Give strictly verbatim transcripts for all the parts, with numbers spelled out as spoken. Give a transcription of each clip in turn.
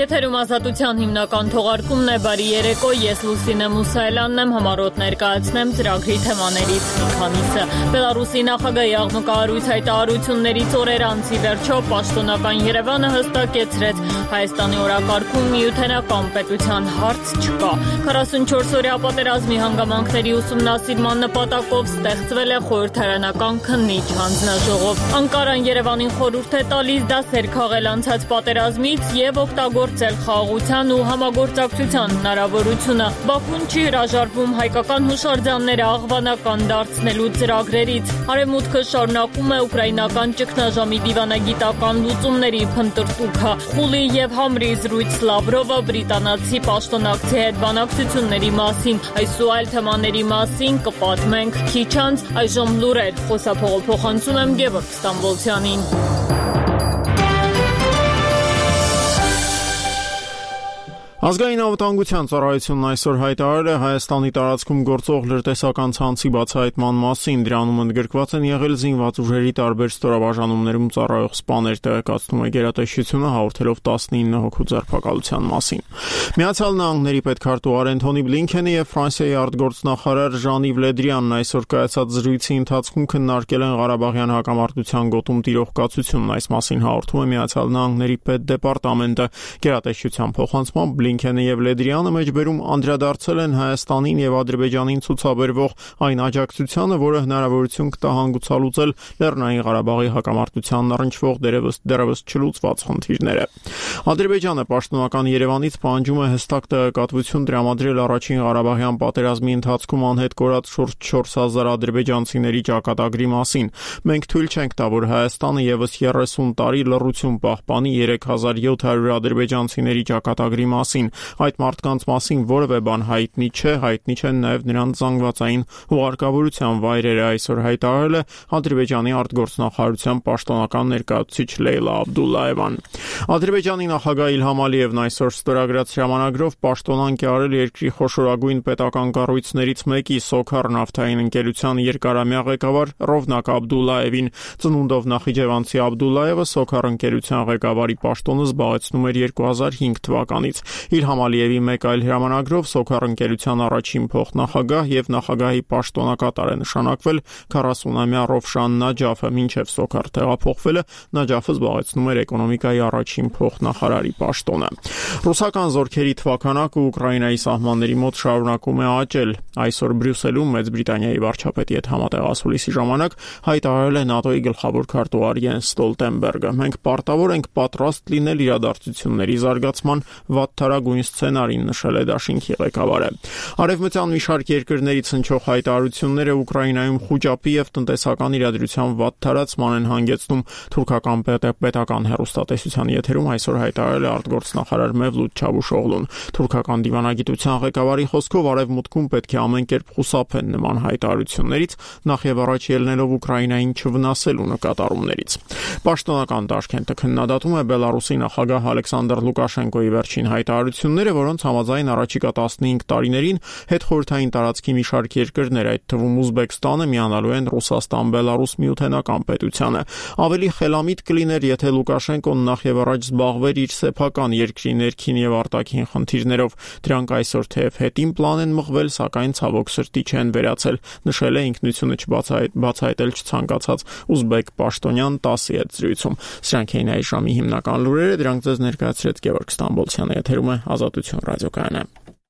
Եթերում ազատության հիմնական թողարկումն է, բարի երեկո, ես Լուսինե Մուսայելյանն եմ, համառոտ ներկայացնեմ ծրագրի թեմաներից մի քանիսը։ Բելարուսի նախագահի աղմկահարույց հայտարարություններից օրեր անց ի վերջո պաշտոնական Երևանը հստակեցրեց Հայաստանի օրակարգում միութենական պետության հարց չկա։ քառասունչորս օրյա պատերազմի հանգամանքների ուսումնասիրման նպատակով ստեղծվել է խորհրդարանական քննիչ հանձնաժողով։ Անկարան Երևանին խորհուրդ է տալիս դասեր քաղել անցած պատերազմից եւ օգտագործել խաղաղության ու համագործակցության հնարավորությունը։ Բաքուն չի հրաժարվում հայկական հուշարձանները աղվանական դարձնելու ծրագրերից։ Արևմուտքը շարունակում է ուկրաինական ճգնաժամի դիվանագիտական լուծումների փնտրտուքը։ Խուլի եւ Համրի զրույց Լավրովը բրիտանացի պաշտոնակցի հետ բանակցությունների մասին, այս ու այլ թեմաների մասին կպատմենք քիչ անց, այժմ լուրեր, խոսափողոփոխանցում եմ Գևորգ Ստամբոլցյանին։ Ազգային անվտանգության ծառայությունն այսօր հայտարարել է Հայաստանի տարածքում գործող լրտեսական ցանցի բացահայտման մասին։ Դրանում ընդգրկված են եղել զինված ուժերի տարբեր ստորաբաժանումներում ծառայող սպաներ, տեղեկացնում է գերատեսչությունը, հաղորդելով տասնինը հոգու ձերբակալության մասին։ Միացյալ Նահանգների պետքարտուղար Անթոնի Բլինքենը եւ Ֆրանսիայի արտգործնախարար Ժան-Իվ Լե Դրիանն այսօր կայացած զրույցի ընթացքում քննարկել են Ղարաբաղյան հակամարտության գոտում տիրող կացությունն։ Այս մասին հաղորդում է Միացյալ Նահանգների պետդեպարտամենտը։ Գերատեսչության փոխանցմամբ Բլինքենը եւ Լե Դրիանը մեջբերում անդրադարձել են Հայաստանին եւ Ադրբեջանին ցուցաբերվող այն աջակցությանը, որը հնարավորություն կտա հանգուցալուծել Լեռնային Ղարաբաղի հակամարտությանն առնչվող դերևս դեռևս չլուծված խնդիրները։ Ադրբեջանը պաշտոնական Երևանից պահանջում է հստակ տեղեկատվություն տրամադրել առաջին Ղարաբաղյան պատերազմի ընթացքում անհետ կորած շուրջ չորս հազար ադրբեջանցիների ճակատագրի մասին։ Մենք թույլ չենք տա, որ Հայաստանը եւս երեսուն տարի լռություն պահպանի երեք հազար յոթ հարյուր ադրբեջանցիների ճակատագրի մասին։ Այդ մարդկանց մասին որևէ բան հայտնի չէ, հայտնի չեն նաև նրանց զանգվածային հուղարկավորության վայրերը, այսօր հայտարարել է Ադրբեջանի արտգործնախարարության պաշտոնական ներկայացուցիչ Լեյլա Աբդուլլաևան։ Ադրբեջանի նախագահ Իլհամ Ալիևն այսօր ստորագրած հրամանագրով պաշտոնանկ է արել երկրի խոշորագույն պետական կառույցներից մեկի Սոքար նավթային ընկերության երկարամյա ղեկավար Ռովնակ Աբդուլլաևին։ Ծնունդով նախիջևանցի Աբդուլլաևը Սոքար ընկերության ղեկավարի պաշտոնը զբաղեցնում էր երկու հազար հինգ թվականից։ Իլհամ Ալիևի մեկ այլ հրամանագրով Սոքար ընկերության առաջին փոխնախագահ եւ նախագահի պաշտոնակատար է նշանակվել քառասունամյա Ռովշան Նաջաֆը, մինչեւ Սոքար տեղափոխվելը Նաջաֆը զբաղեցնում էր էկոնոմիկայի առաջին փոխնախարարի պաշտոնը։ Ռուսական զորքերի թվաքանակը Ուկրաինայի սահմանների մոտ շարունակում է աճել։ Այսօր Բրյուսելում Մեծ Բրիտանիայի վարչապետի հետ համատեղասուլիսի ժամանակ հայտարարել է ՆԱՏՕ-ի գլխավոր քարտուղար Յենս Ստոլտենբերգը։ Մենք պարտավոր ենք պատրաստ լինել իրադարձությունների զարգացման վատթարագույն սցենարին, նշել է դաշինքի ղեկավարը։ Արևմտյան մի շարք երկրներից հնչող հայտարարությունները Ուկրաինայում խուճապի եւ տնտեսական իրադրության վատթարացման են հանգեցնում։ Թուրքական պետական հեռուստատեսության եթերում այսօր հայտարարել է արտգործնախարար Մևլութ Չավուշօղլուն։ Թուրքական դիվանագիտության ղեկավարի խոսքով Արևմուտքում պետք է ամեն կերպ խուսափեն նման հայտարարություններից, նախ եւ առաջ ելնելով Ուկրաինային չվնասելու նկատառումներից։ Պաշտոնական Տաշկենտը քննադատում է Բելարուսի նախագահ Ալեքսանդր Լուկաշենկոյի վերջին հայտարարությունները, որոնց համաձայն առաջիկա տասնհինգ տարիներին հետխորհրդային տարածքի մի շարք երկրներ, այդ թվում Ուզբեկստանը, միանալու են Ռուսաստան, Բելարուս միութենական պետությանը։ Ավելի խելամիտ կլիներ, եթե Լուկաշենկոն նախ եւ առաջ զբաղվեր իր սեփական երկրի ներքին եւ արտաքին խնդիրներով։ Դրանք այսօր թեև հետին պլան են մղվել, սակայն ցավոք սրտի չեն վերացել, նշել է ինքնությունը չբացահայտել չցանկացած ուզբեկ պաշտոնյան տասի հետ զրույցում։ Սրանք էին այս ժամի հիմնական լուրերը, դրանք ձեզ ներկայացրեց Գևորգ Ստամբոլցյանը, եթերում է Ազատություն ռադիոկայանը։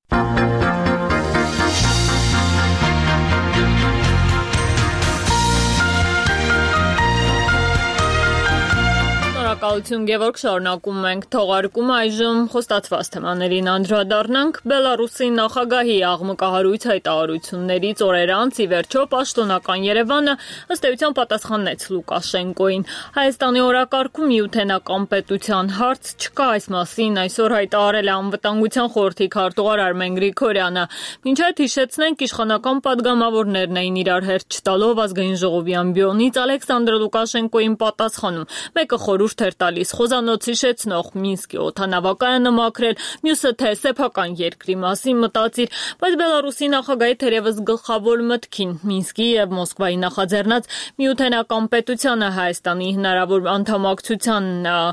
Շնորհակալություն Գևորգ, շարունակում ենք թողարկումը, այժմ խոստացված թեմաներին անդրադառնանք։ Բելարուսի նախագահի աղմկահարույց հայտարարություններից օրեր անց ի վերջո պաշտոնական Երևանը ըստ էության պատասխանեց Լուկաշենկոին։ Հայաստանի օրակարգում միութենական պետության հարց չկա, այս մասին այսօր հայտարարել է Անվտանգության խորհրդի քարտուղար Արմեն Գրիգորյանը։ Մինչ այդ հիշեցնենք, իշխանական պատգամավորներն էին իրար հերթ չտալով ազգային ժողովի ամբիոնից Ալեքսանդր Լուկաշենկոին պատասխանում։ Մեկը խորհուրդ էր էր տալիս։ Խոզանոցի շեցնող Մինսկի օդանավակայանը մաքրել, մյուսը թե սեփական երկրի մասին մտածիր, բայց Բելարուսի նախագահի թերևս գլխավոր մտքին Մինսկի եւ Մոսկվայի նախաձեռնած միութենական պետությանը Հայաստանի հնարավոր անդամակցության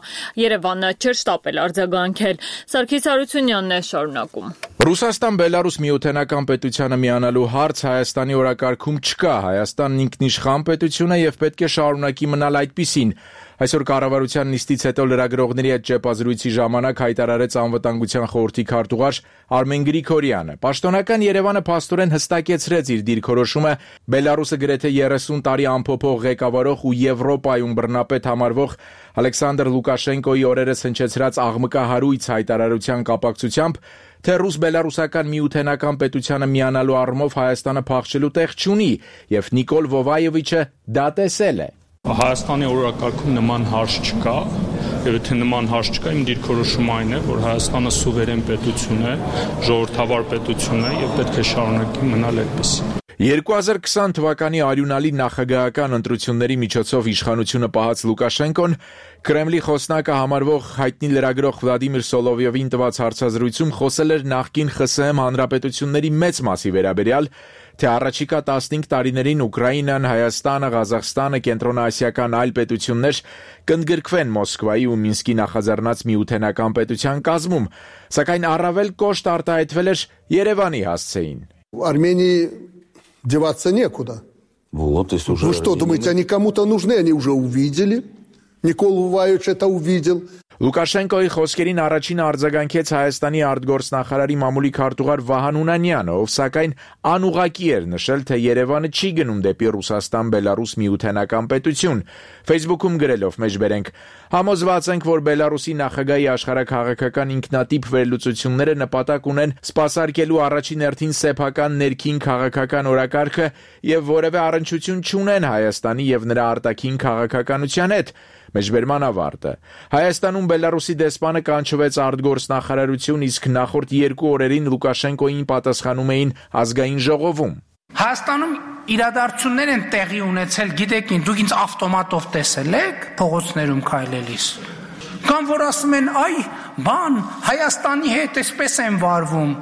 Երևանը չէր շտապել արձագանքել։ Սարգիս Հարությունյանն է շարունակում։ Ռուսաստան-Բելարուս միութենական պետությանը միանալու հարց Հայաստանի օրակարգում չկա։ Հայաստանն ինքնիշխան պետություն է եւ պետք է շարունակի մնալ այդպիսին։ Այսօր կառավարության նիստից հետո լրագրողների հետ ճեպազրույցի ժամանակ հայտարարեց Անվտանգության խորհրդի քարտուղար Արմեն Գրիգորյանը։ Պաշտոնական Երևանը փաստորեն հստակեցրեց իր դիրքորոշումը Բելարուսը գրեթե երեսուն տարի անփոփոխ ղեկավարող ու Եվրոպայում բռնապետ համարվող Ալեքսանդր Լուկաշենկոյի օրերս հնչեցրած աղմկահարույց հայտարարության կապակցությամբ, թե ռուս-բելարուսական միութենական պետությանը միանալու առումով Հայաստանը փախչելու տեղ չունի, եւ Նիկոլ Վովայովիչը դա տեսել է։ Հայաստանի օրակարգում նման հարց չկա, եւ եթե նման հարց չկա, իմ դիրքորոշումը այն է, որ Հայաստանը սուվերեն պետություն է, ժողովրդավար պետություն է եւ պետք է շարունակի մնալ այդպիսին։ երկու հազար քսան թվականի արյունալի նախագահական ընտրությունների միջոցով իշխանությունը պահած Լուկաշենկոն Կրեմլի խոսնակը համարվող հայտնի լրագրող Վլադիմիր Սոլովյովին տված հարցազրույցում խոսել էր նախկին ԽՍՀՄ հանրապետությունների մեծ մասի վերաբերյալ, թե առաջիկա տասնհինգ տարիներին Ուկրաինան, Հայաստանը, Ղազախստանը, կենտրոնաասիական այլ պետություններ կընդգրկվեն Մոսկվայի ու Մինսկի նախաձեռնած միութենական պետության կազմում, սակայն առավել կոշտ արտահայտվել էր Երևանի հասցեին։ Արմենիի деваться некуда. Вот, ну что, думаете, они кому-то нужны? Они уже увидели. Никола Воваевич это увидел. Լուկաշենկոյի խոսքերին առաջին արձագանքեց Հայաստանի արտգործնախարարի մամուլի քարտուղար Վահան Հունանյանը, ով սակայն անուղղակի էր նշել, թե Երևանը չի գնում դեպի Ռուսաստան-Բելարուս միութենական պետություն։ Facebook-ում գրելով մեջբերենք. Համոզված ենք, որ Բելարուսի նախագահի աշխարհաքաղաքական ինքնատիպ վերլուծությունները նպատակ ունեն սպասարկելու առաջին հերթին սեփական ներքին քաղաքական օրակարգը եւ որևէ առնչություն չունեն Հայաստանի եւ նրա արտաքին քաղաքականության հետ։ Մեջբերման ավարտը։ Հայաստանում Բելարուսի դեսպանը կանչվեց արտգործնախարարություն, իսկ նախորդ երկու օրերին Լուկաշենկոյին պատասխանում էին ազգային ժողովում։ Հայաստանում իրադարձություններ են տեղի ունեցել, գիտեք ինչ, դուք ինձ ավտոմատով տեսել եք փողոցներում քայլելիս։ Կամ որ ասում են, այ, բան, Հայաստանի հետ էսպես են վարվում։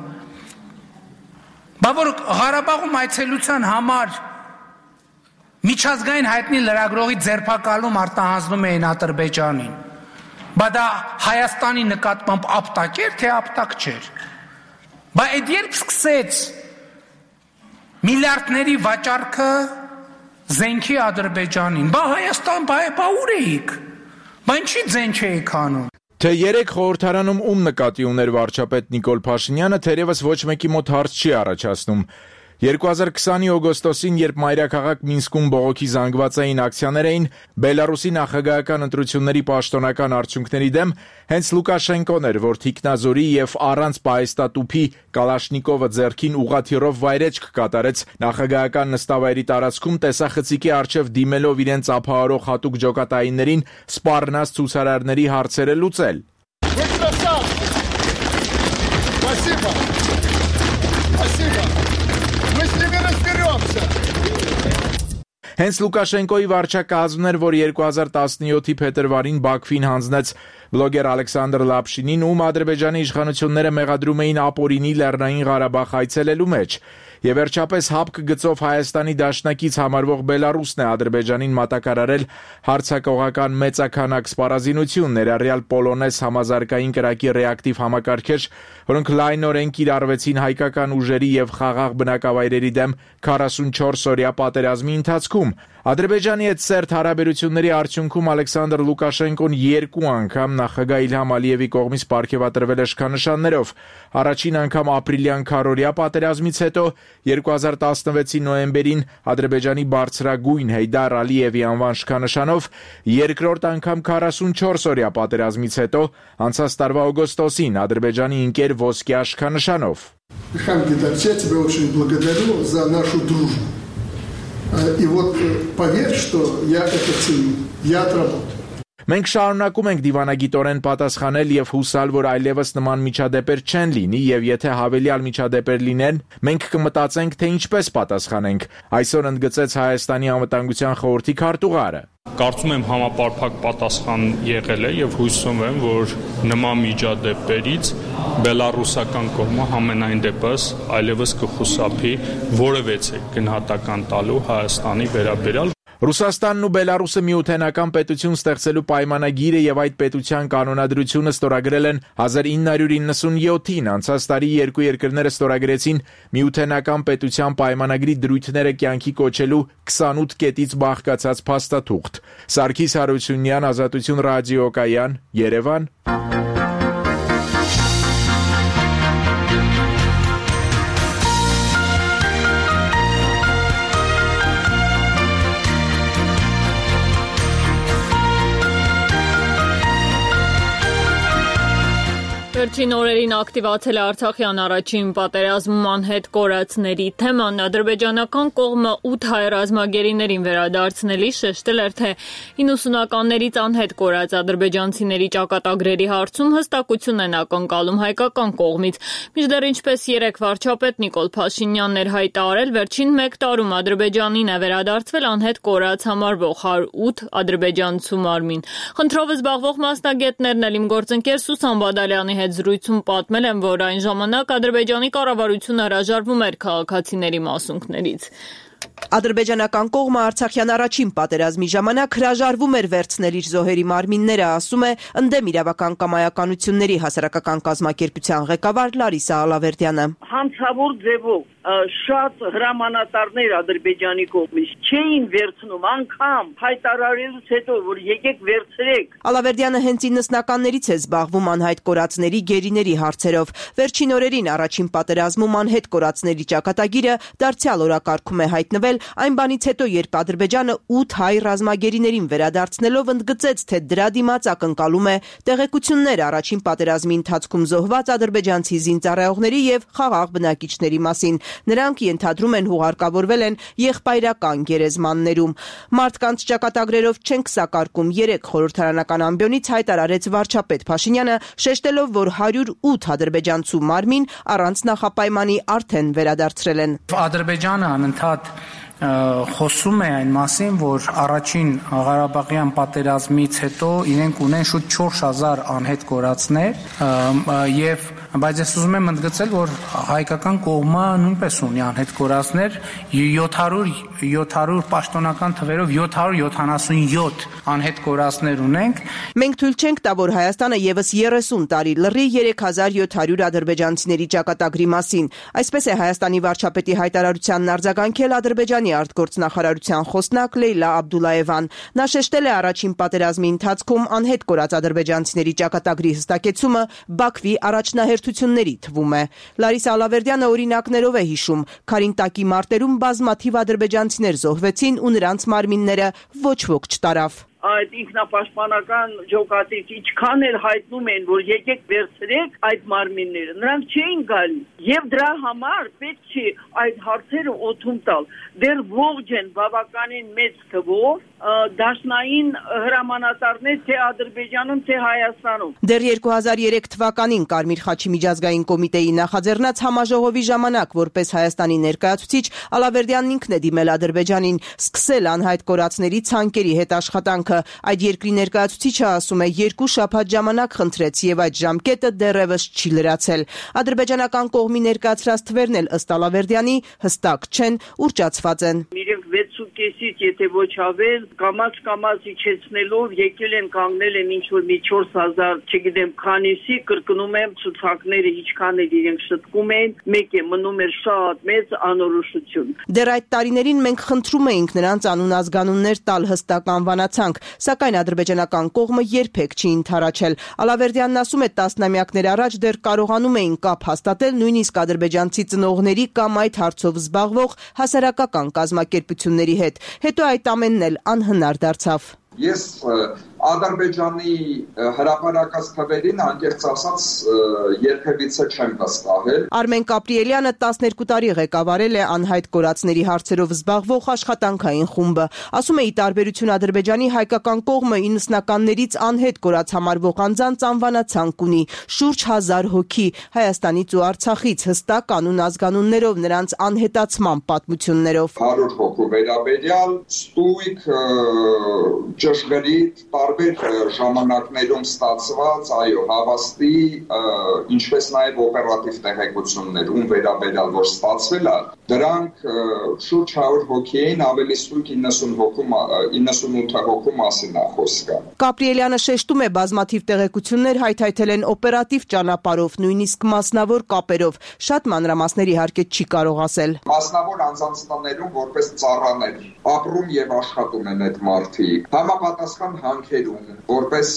Բա որ Ղարաբաղում այցելության համար միջազգային հայտնի լրագրողի ձերբակալում արտահանձնում էին Ադրբեջանին։ Բա դա Հայաստանի նկատմամբ ապտակ էր, թե ապտակ չէր։ Բա այդ երբ սկսեց միլիարդների վաճառքը զենքի Ադրբեջանին, բա Հայաստան, բա, բա ուր էիք։ Բա ինչի ձեն չէիք անում։ Թե երեք խորհրդարանում ում նկատի ուներ վարչապետ Նիկոլ Փաշինյանը, թերևս ոչ մեկի մոտ հարց չի առաջացնում։ երկու հազար քսանի օգոստոսին, երբ մայրաքաղաք Մինսկում բողոքի զանգված էին ակցիաներ էին Բելարուսի նախագահական ընտրությունների պաշտոնական արդյունքների դեմ, հենց Լուկաշենկոն էր, որ թիկնազորի եւ առանց պահեստատուփի Կալաշնիկովը ձեռքին ուղղաթիռով վայրեջք կատարեց նախագահական նստավայրի տարածքում տեսախցիկի առջև դիմելով իրենց ափահարող հատուկ ջոկատայիններին սպառնած ցուցարարների հարցերը լուծել։ Հենց Լուկաշենկոյի վարչակազմն էր, որ երկու հազար տասնյոթի փետրվարին Բաքվին հանձնեց բլոգեր Ալեքսանդր Լապշինին, ում Ադրբեջանի իշխանությունները մեղադրում էին ապօրինի Լեռնային Ղարաբաղ այցելելու մեջ։ Եվ վերջապես հապկ գծով Հայաստանի դաշնակից համարվող Բելարուսն է Ադրբեջանին մատակարարել հարձակողական մեծաքանակ սպառազինություն, ներառյալ պոլոնես համազարգային կրակի ռեակտիվ համակարգեր, որոնք լայնորեն կիրառվեցին հայկական ուժերի եւ խաղաղ բնակավայրերի դեմ քառասունչորս օրյա պատերազմի ընթացքում։ Ադրբեջանի հետ սերտ հարաբերությունների արդյունքում Ալեքսանդր Լուկաշենկոն երկու անգամ նախագահ Իլհամ Ալիևի կողմից պարգևատրվել է շքանշաններով։ Առաջին անգամ ապրիլյան քառօրյա պատերազմից հետո երկու հազար տասնվեցի նոյեմբերին Ադրբեջանի բարձրագույն Հեյդար Ալիևի անվան շքանշանով, երկրորդ անգամ քառասունչորս օրյա պատերազմից հետո անցած տարվա օգոստոսին Ադրբեջանի ընկեր ոսկյա շքանշանով։ Իլհամ Гейдар, я тебя очень благодарю за нашу дружбу. И вот поверь, что я это ценю. Я отработаю. Մենք շարունակում ենք դիվանագիտորեն պատասխանել եւ հուսալ, որ այլևս նման միջադեպեր չեն լինի եւ եթե հավելյալ միջադեպեր լինեն, մենք կմտածենք, թե ինչպես պատասխանենք, այսօր ընդգծեց Հայաստանի անվտանգության խորհրդի քարտուղարը։ Կարծում եմ համապարփակ պատասխան եղել է եւ հույսում եմ, որ նման միջադեպերից բելառուսական կողմը համենայն դեպս այլևս կխուսափի որևէ գնահատական տալու Հայաստանի վերաբերյալ։ Ռուսաստանն ու Բելառուսը միութենական պետություն ստեղծելու պայմանագիրը եւ այդ պետության կանոնադրությունը ստորագրել են հազար ինը հարյուր իննսունյոթին, անցած տարի երկու երկրները ստորագրեցին միութենական պետության պայմանագրի դրույթները կյանքի կոչելու քսանութ կետից բաղկացած փաստաթուղթ։ Սարգիս Հարությունյան, Ազատություն ռադիոկայան, Երևան։ Վերջին օրերին ակտիվացել է Արցախյան առաջին պատերազմում անհետ կորածների թեման։ Ադրբեջանական կողմը ութ հայ ռազմագերիներին վերադարձնելիս շեշտել էր, թե իննսունականներից անհետ կորած ադրբեջանցիների ճակատագրերի հարցում հստակություն են ակնկալում հայկական կողմից։ Մինչդեռ ինչպես երեկ վարչապետ Նիկոլ Փաշինյանն էր հայտարարել, վերջին մեկ տարում Ադրբեջանին է վերադարձվել անհետ կորած համարվող հարյուր ութ ադրբեջանցու մարմին։ Խնդրով զբաղվող մասնագետներն էլ իմ գործընկեր Սուսան Բադալյանի հետ զրույցում պատմել են, որ այն ժամանակ Ադրբեջանի կառավարությունը հրաժարվում էր քաղաքացիների մասունքներից։ Ադրբեջանական կողմը Արցախյան առաջին պատերազմի ժամանակ հրաժարվում էր վերցնել իր զոհերի մարմինները, ասում է ընդդեմ իրավական կամայականությունների հասարակական կազմակերպության ղեկավար Լարիսա Ալավերդյանը։ Հանցավոր ձևով շատ հրամանատարներ Ադրբեջանի կողմից չէին վերցնում, անգամ հայտարարելուց հետո, որ եկեք վերցրեք։ Ալավերդյանը հենց իննսնականներից է զբաղվում անհայտ կորածների գերիների հարցերով։ Վերջին օրերին առաջին պատերազմում անհետ կորածների ճակատագիրը դարձյալ օրակարգում է հայտնվել այն բանից հետո, երբ Ադրբեջանը ութ հայ ռազմագերիներին վերադարձնելով ընդգծեց, թե դրա դիմաց ակնկալում է տեղեկություններ առաջին պատերազմի ընթացքում զոհված ադրբեջանցի զինծառայողների եւ խաղաղ բնակիչների մասին։ Նրանք ենթադրում են հուղարկավորվել են եղբայրական գերեզմաններում։ Մարդկանց ճակատագրերով չենք սակարկում, երեք խորհրդարանական ամբիոնից հայտարարեց վարչապետ Փաշինյանը, շեշտելով, որ հարյուր ութ ադրբեջանցու մարմին առանց նախապայմանի արդեն վերադարձրել են։ Ադրբեջանը անընդհատ խոսում է այն մասին, որ առաջին Ղարաբաղյան պատերազմից հետո իրենք ունեն շուտ չորս հազար անհետ կորածներ եւ բայց ես ուզում եմ ընդգծել, որ հայկական կողմը նույնպես ունի անհետ կորածներ յոթ հարյուր պաշտոնական թվերով յոթ հարյուր յոթանասունյոթ անհետ կորածներ ունենք։ Մենք թույլ չենք տա, որ Հայաստանը եւս երեսուն տարի լռի երեք հազար յոթ հարյուր ադրբեջանցիների ճակատագրի մասին։ Այսպես է Հայաստանի վարչապետի հայտարարությանն արձագանքել Ադրբեջանի արտգործնախարարության խոսնակ Լեյլա Աբդուլաևան։ Նա շեշտել է առաջին պատերազմի ընթացքում անհետ կորած ադրբեջանցիների ճակատագրի հստակեցումը Բաքվի առաջնահերթությունների թվում է։ Լարիսա Ալավերդյանը օրինակներով է հիշում, Քարինտակի մարտերում բազմաթիվ ադրբեջանցիներ զոհվեցին ու նրանց մարմինները ոչ ոք չտարավ։ Այդ ինքնապաշտպանական ջոկատից ինչքան էլ հայտնում են, որ եկեք վերցրեք այդ մարմինները, նրանք չէին գալի եւ դրա համար պետք չի այդ հարցերը օդում տալ։ Դեռ ողջ են բավականին մեծ թվով դաշնային հրամանատարներ թե Ադրբեջանում, թե Հայաստանում։ Դեռ երկու հազար երեք թվականին Կարմիր խաչի միջազգային կոմիտեի նախաձեռնած համաժողովի ժամանակ որպես Հայաստանի ներկայացուցիչ Ալավերդյանն ինքն է դիմել Ադրբեջանին սկսել անհայտ կորածների ցանկերի հետ աշխատանքը։ Այդ երկրի ներկայացուցիչը ասում է, երկու շաբաթ ժամանակ խնդրեց եւ այդ ժամկետը դեռևս չի լրացել։ Ադրբեջանական կողմի ներկայացրած թվերն էլ ըստ Ալավերդյանի հստակ չեն, ուռճացված են։ Իրենք վեցուկեսից եթե ոչ ավել կամաց-կամաց իջեցնելով եկել են կանգնել են ինչ-որ մի չորս հազար, չգիտեմ քանիսի, կրկնում եմ ցուցակները ինչքան էլ իրենք շտկում են, մեկ է մնում էր շատ մեծ անորոշություն։ Դեռ այդ տարիներին մենք խնդրում էինք նրանց անուն ազգանուններ տալ հստակ անվանացանք, սակայն ադրբեջանական կողմը երբեք չի ընդառաջել։ Ալավերդյանն ասում է, տասնամյակներ առաջ դեռ կարողանում էին կապ հաստատել նույնիսկ ադրբեջանցի ծնողների կամ այդ հարցով զբաղվող հասարակական կազմակերպությունների հետ։ Հետո այդ ամենն էլ անհնար դարձավ։ Ես Ադրբեջանի հրապարակած թվերին անկեղծ ասած երբևիցե չեմ վստահել։ Արմեն Կապրիելյանը տասներկու տարի ղեկավարել է անհայտ կորածների հարցերով զբաղվող աշխատանքային խումբը։ Ասում է՝ ի տարբերություն Ադրբեջանի, հայկական կողմը իննսնականներից անհետ կորած համարվող անձանց անվանացանք ունի՝ շուրջ հազար հոգի Հայաստանից ու Արցախից, հստակ անուն ազգանուններով, նրանց անհետացման պատմություններով։ հարյուր հոգու վերաբերյալ ստույգ ճշգրիտ տարբեր ժամանակներում ստացված, այո, հավաստի, ինչպես նաև օպերատիվ տեղեկություններ, ում վերաբերյալ որ ստացվել է, դրանք շուրջ հարյուր հոգի էին, ավելի ստույգ իննսունութ հոգու մասին է խոսքը։ Կապրիելյանը շեշտում է՝ բազմաթիվ տեղեկություններ հայթայթել են օպերատիվ ճանապարհով, նույնիսկ մասնավոր կապերով, շատ մանրամասներ իհարկե չի կարող ասել։ Մասնավոր անձանց տներում որպես ծառաներ ապրում եւ աշխատում են այդ մարդիկ, համապատասխան հանքերում, որպես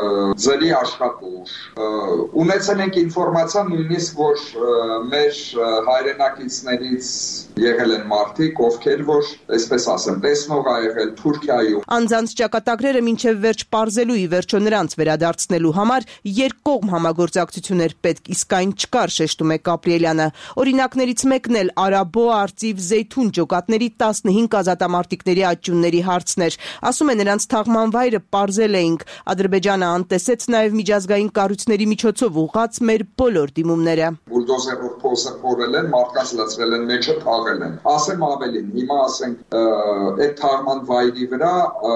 ձրի աշխատուժ։ Ունեցել ենք ինֆորմացիա նույնիսկ, որ մեր հայրենակիցներից եղել են մարդիկ, ովքեր որ, այսպես ասեմ, տեսնող ա եղել Թուրքիայում։ Անձանց ճակատագրերը մինչև վերջ պարզելու, ի վերջո նրանց վերադարձնելու համար երկկողմ համագործակցություններ պետք, իսկ այն չկար, շեշտում է Կապրիելյանը։ Օրինակներից մեկն էլ Արաբո, Արծիվ, Զեյթուն ջոկատների տասնհինգ ազատամարտիկների աճյունների հարցն էր։ Ասում է՝ նրանց թաղման վայրը պարզել էինք։ Ադրբեջանը անտեսեց նաև միջազգային կառույցների միջոցով ուղղած մեր բոլոր դիմումները։ Բուլդոզերով փոսը փորել են, մարդկանց լցրել են, մեջը թաղել են։ Ասեմ ավելին, հիմա ասենք այդ թաղման վայրի վրա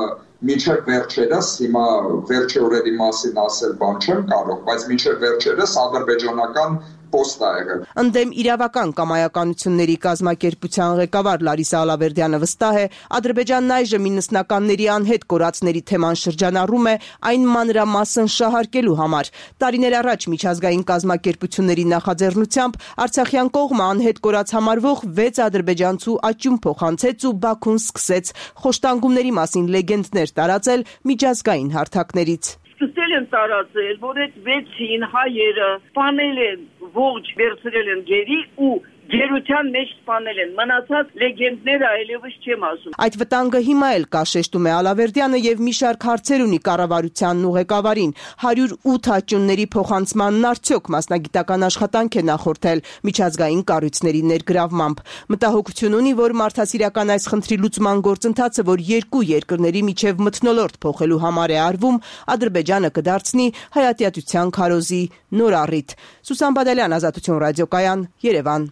մինչև վերջերս, հիմա վերջի օրերի մասին ասել բան չեմ կարող, բայց մինչև վերջերս ադրբեջանական պոստ ա եղել։ Ընդդեմ իրավական կամայականությունների կազմակերպության ղեկավար Լարիսա Ալավերդյանը վստահ է՝ Ադրբեջանն այժմ իննսնականների անհետ կորածների թեման շրջանառում է այն մանրամասն շահարկելու համար։ Տարիներ առաջ միջազգային կազմակերպությունների նախաձեռնությամբ արցախյան կողմը անհետ կորած համարվող վեց ադրբեջանցու աճյուն փոխանցեց ու Բաքուն սկսեց խոշտանգումների մասին լեգենդներ տարածել միջազգային հարթակներից։ Սկսել են տարածել, որ այդ վեցին հայերը սպանել են, ողջ վերցրել են գերի ու գերության մեջ սպանել են, մնացած լեգենդները այլևս չեմ ասում։ Այդ վտանգը հիմա էլ կա, շեշտում է Ալավերդյանը եւ մի շարք հարցեր ունի կառավարությանն ու ղեկավարին։ հարյուր ութ աճյունների փոխանցմանն արդյոք մասնագիտական աշխատանք է նախորդել միջազգային կառույցների ներգրավմամբ։ Մտահոգություն ունի, որ մարդասիրական այս խնդրի լուծման գործընթացը, որ երկու երկրների միջև մթնոլորտ փոխելու համար է արվում, Ադրբեջանը կդարձնի հայատյացության քարոզի նոր առիթ։ Սուսան Բադալյան, Ազատություն ռադիոկայան, Երևան։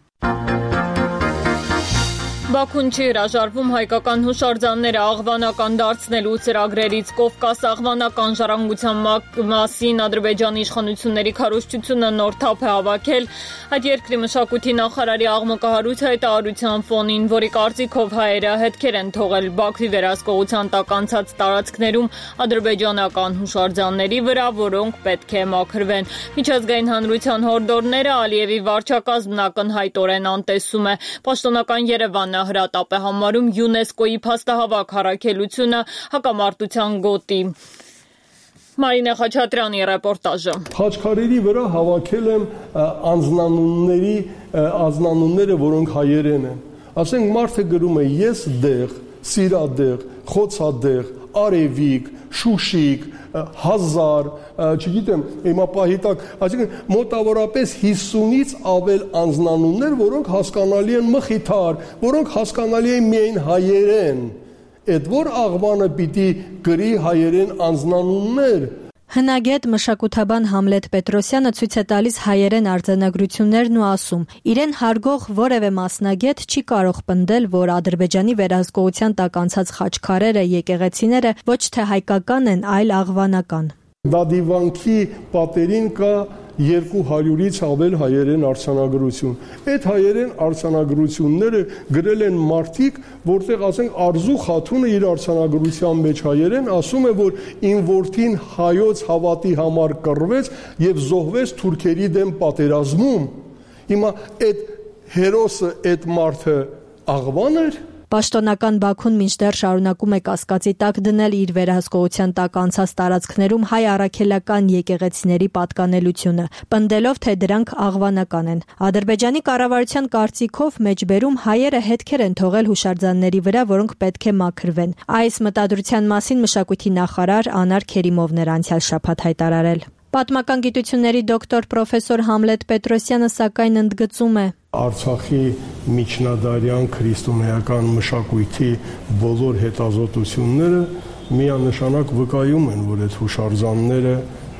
Բաքուն չի հրաժարվում հայկական հուշարձանները աղվանական դարձնելու ծրագրերից։ Կովկաս աղվանական ժառանգության մասին Ադրբեջանի իշխանությունների քարոզչությունը նոր թափ է հավաքել այդ երկրի մշակույթի նախարարի աղմկահարույց հայտարարության ֆոնին, որի կարծիքով հայերը հետքեր են թողել Բաքվի վերահսկողության տակ անցած տարածքներում ադրբեջանական հուշարձանների վրա, որոնք պետք է մաքրվեն։ Միջազգային հանրության հորդորները Ալիևի վարչակազմն ակնհայտորեն անտեսում է։ Պաշտոնական Երևանը հրատապ է համարում ՅՈՒՆԵՍԿՕ-ի փաստահավաք առաքելությունը հակամարտության գոտի։ Մարինե Խաչատրյանի ռեպորտաժը։ Խաչքարերի վրա հավաքել եմ անձնանունների անձնանունները, որոնք հայերեն են։ Ասենք մարդը գրում է ես դեղ, սիրադեղ, խոցադեղ, արևիկ, շուշիկ, հազար, չգիտեմ, հիմա պահի տակ, այսինքն մոտավորապես հիսունից ավել անձնանուններ, որոնք հասկանալի են մխիթար, որոնք հասկանալի են միայն հայերեն։ Այդ որ աղվանը պիտի գրի հայերեն անձնանուններ։ Հնագետ մշակութաբան Համլետ Պետրոսյանը ցույց է տալիս հայերեն արձանագրություններն ու ասում. իրեն հարգող որևէ մասնագետ չի կարող պնդել, որ Ադրբեջանի վերահսկողության տակ անցած խաչքարերը, եկեղեցիները ոչ թե հայկական են, այլ աղվանական։ Դադիվանքի պատերին կա երկու հարյուրից ավել հայերեն արձանագրություն։ Այդ հայերեն արձանագրությունները գրել են մարդիկ, որտեղ ասենք Արզու Խաթունը իր արձանագրության մեջ հայերեն ասում է, որ իմ որդին հայոց հավատի համար կռվեց եւ զոհվեց թուրքերի դեմ պատերազմում։ Հիմա այդ հերոսը, այդ մարդը աղվան էր։ Պաշտոնական Բաքուն մինչդեռ շարունակում է կասկածի տակ դնել իր վերահսկողության տակ անցած տարածքներում հայ առաքելական եկեղեցիների պատկանելությունը, պնդելով, թե դրանք աղվանական են։ Ադրբեջանի կառավարության կարծիքով մեջբերում հայերը հետքեր են թողել հուշարձանների վրա, որոնք պետք է մաքրվեն։ Այս մտադրության մասին մշակույթի նախարար Անար Քերիմովն էր անցյալ շաբաթ հայտարարել։ Պատմական գիտությունների դոկտոր պրոֆեսոր Համլետ Պետրոսյանը սակայն ընդգծում է. Արցախի միջնադարյան քրիստոնեական մշակույթի բոլոր հետազոտությունները միանշանակ վկայում են, որ այդ հուշարձանները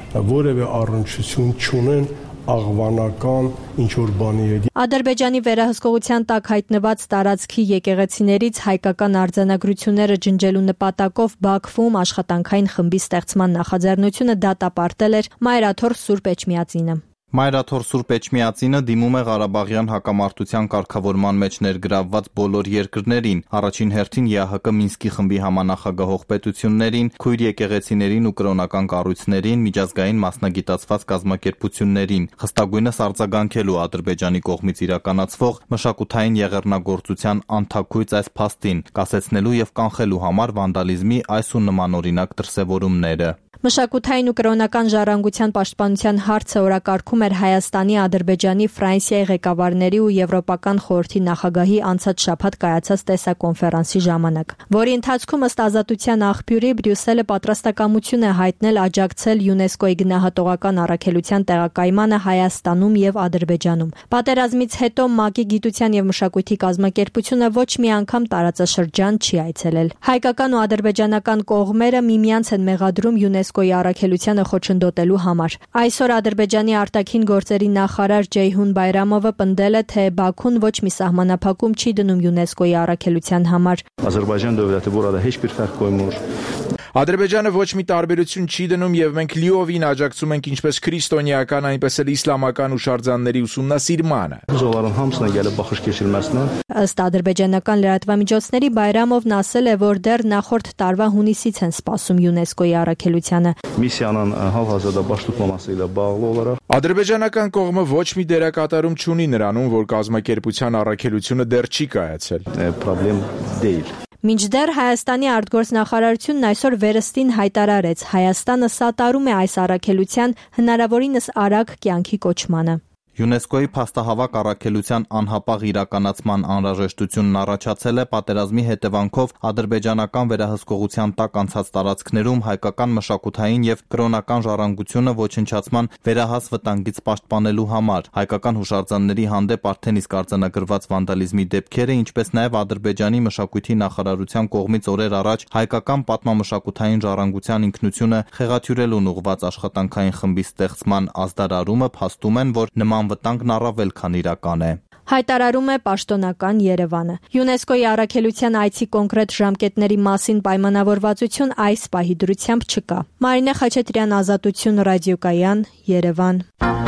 որևէ առնչություն չունեն աղվանական ինչ-որ բանի հետ։ Ադրբեջանի վերահսկողության տակ հայտնված տարածքի եկեղեցիներից հայկական արձանագրությունները ջնջելու նպատակով Բաքվում աշխատանքային խմբի ստեղծման նախաձեռնությունը դատապարտել էր Մայրաթոր Սուրբ Էջմիածինը։ Մայրաթոր Սուրբ Էջմիածինը դիմում է Ղարաբաղյան հակամարտության կարգավորման մեջ ներգրավված բոլոր երկրներին, առաջին հերթին ԵԱՀԿ Մինսկի խմբի համանախագահող պետություններին, քույր եկեղեցիներին ու կրոնական կառույցներին, միջազգային մասնագիտացված կազմակերպություններին, խստագույնս արձագանքելու Ադրբեջանի կողմից իրականացվող մշակութային եղեռնագործության անթաքույց այս փաստին, կասեցնելու եւ կանխելու համար վանդալիզմի այս ու նմանօրինակ դրսեւորումները։ Մշակութային ու կրոնական ժառանգության պաշտպանության հարցը օրակարգում էր Հայաստանի, Ադրբեջանի, Ֆրանսիայի ղեկավարների ու Եվրոպական խորհրդի նախագահի անցած շաբաթ կայացած տեսակոնֆերանսի ժամանակ, որի ընթացքում ըստ Ազատության աղբյուրի Բրյուսելը պատրաստակամություն է հայտնել աջակցել ՅՈՒՆԵՍԿՕ-ի գնահատողական առաքելության տեղակայմանը Հայաստանում եւ Ադրբեջանում։ Պատերազմից հետո ՄԱԿ-ի գիտության եւ մշակույթի կազմակերպությունը ոչ մի անգամ տարածաշրջան չի այցելել։ Հայկական ու ադրբեջանական կողմերը միմյանց են մեղադրում ՅՈՒՆԵՍԿՕ-ի առաքելությանը խոչընդոտելու համար։ Այսօր Ադրբեջանի արտաքին գործերի նախարար Ջեյհուն Բայրամովը պնդել է, թե Բաքուն ոչ մի սահմանափակում չի դնում ՅՈՒՆԵՍԿՕ-ի առաքելության համար։ Azərbaycan dövləti burada heç bir fərq qoymur. Ադրբեջանը ոչ մի տարբերություն չի դնում եւ մենք լիովին աջակցում ենք ինչպես քրիստոնեական, այնպես էլ իսլամական հուշարձանների ուսումնասիրմանը։ Զոլարın hamısına gəlib baxış keçirməsinə։ Ըստ ադրբեջանական լրատվամիջոցների Բայրամովն ասել է, որ դեռ նախորդ տարվա հունիսից են սպասում ՅՈՒՆԵՍԿՕ-ի առաքելությանը։ Missiyanın hal-hazırda baş tutmaması ilə bağlı olaraq Ադրբեջանական կողմը ոչ մի դերակատարում չունի նրանում, որ կազմակերպության առաքելությունը դեռ չի կայացել։ Պրոբլեմ deyil։ Մինչդեռ Հայաստանի արտգործնախարարությունն այսօր վերստին հայտարարեց, Հայաստանը սատարում է այս առաքելության հնարավորինս արագ կյանքի կոչմանը։ ՅՈՒՆԵՍԿՕ-ի փաստահավաք առաքելության անհապաղ իրականացման անհրաժեշտությունն առաջացել է պատերազմի հետևանքով ադրբեջանական վերահսկողության տակ անցած տարածքներում հայկական մշակութային եւ կրոնական ժառանգությունը ոչնչացման վերահաս վտանգից պաշտպանելու համար։ Հայկական հուշարձանների հանդեպ արդեն իսկ արձանագրված վանդալիզմի դեպքերը, ինչպես նաեւ Ադրբեջանի մշակույթի նախարարության կողմից օրեր առաջ հայկական պատմամշակութային ժառանգության ինքնությունը խեղաթյուրելուն ուղղված աշխատանքային խմբի ստեղծման ազդարարումը փաստում են, որ նման վտանգն առավել քան իրական է։ Հայտարարում է պաշտոնական Երևանը։ ՅՈՒՆԵՍԿՕ-ի առաքելության այցի կոնկրետ ժամկետների մասին պայմանավորվածություն այս պահի դրությամբ չկա։ Մարինե Խաչատրյան, Ազատություն, ռադիոկայան, Երևան։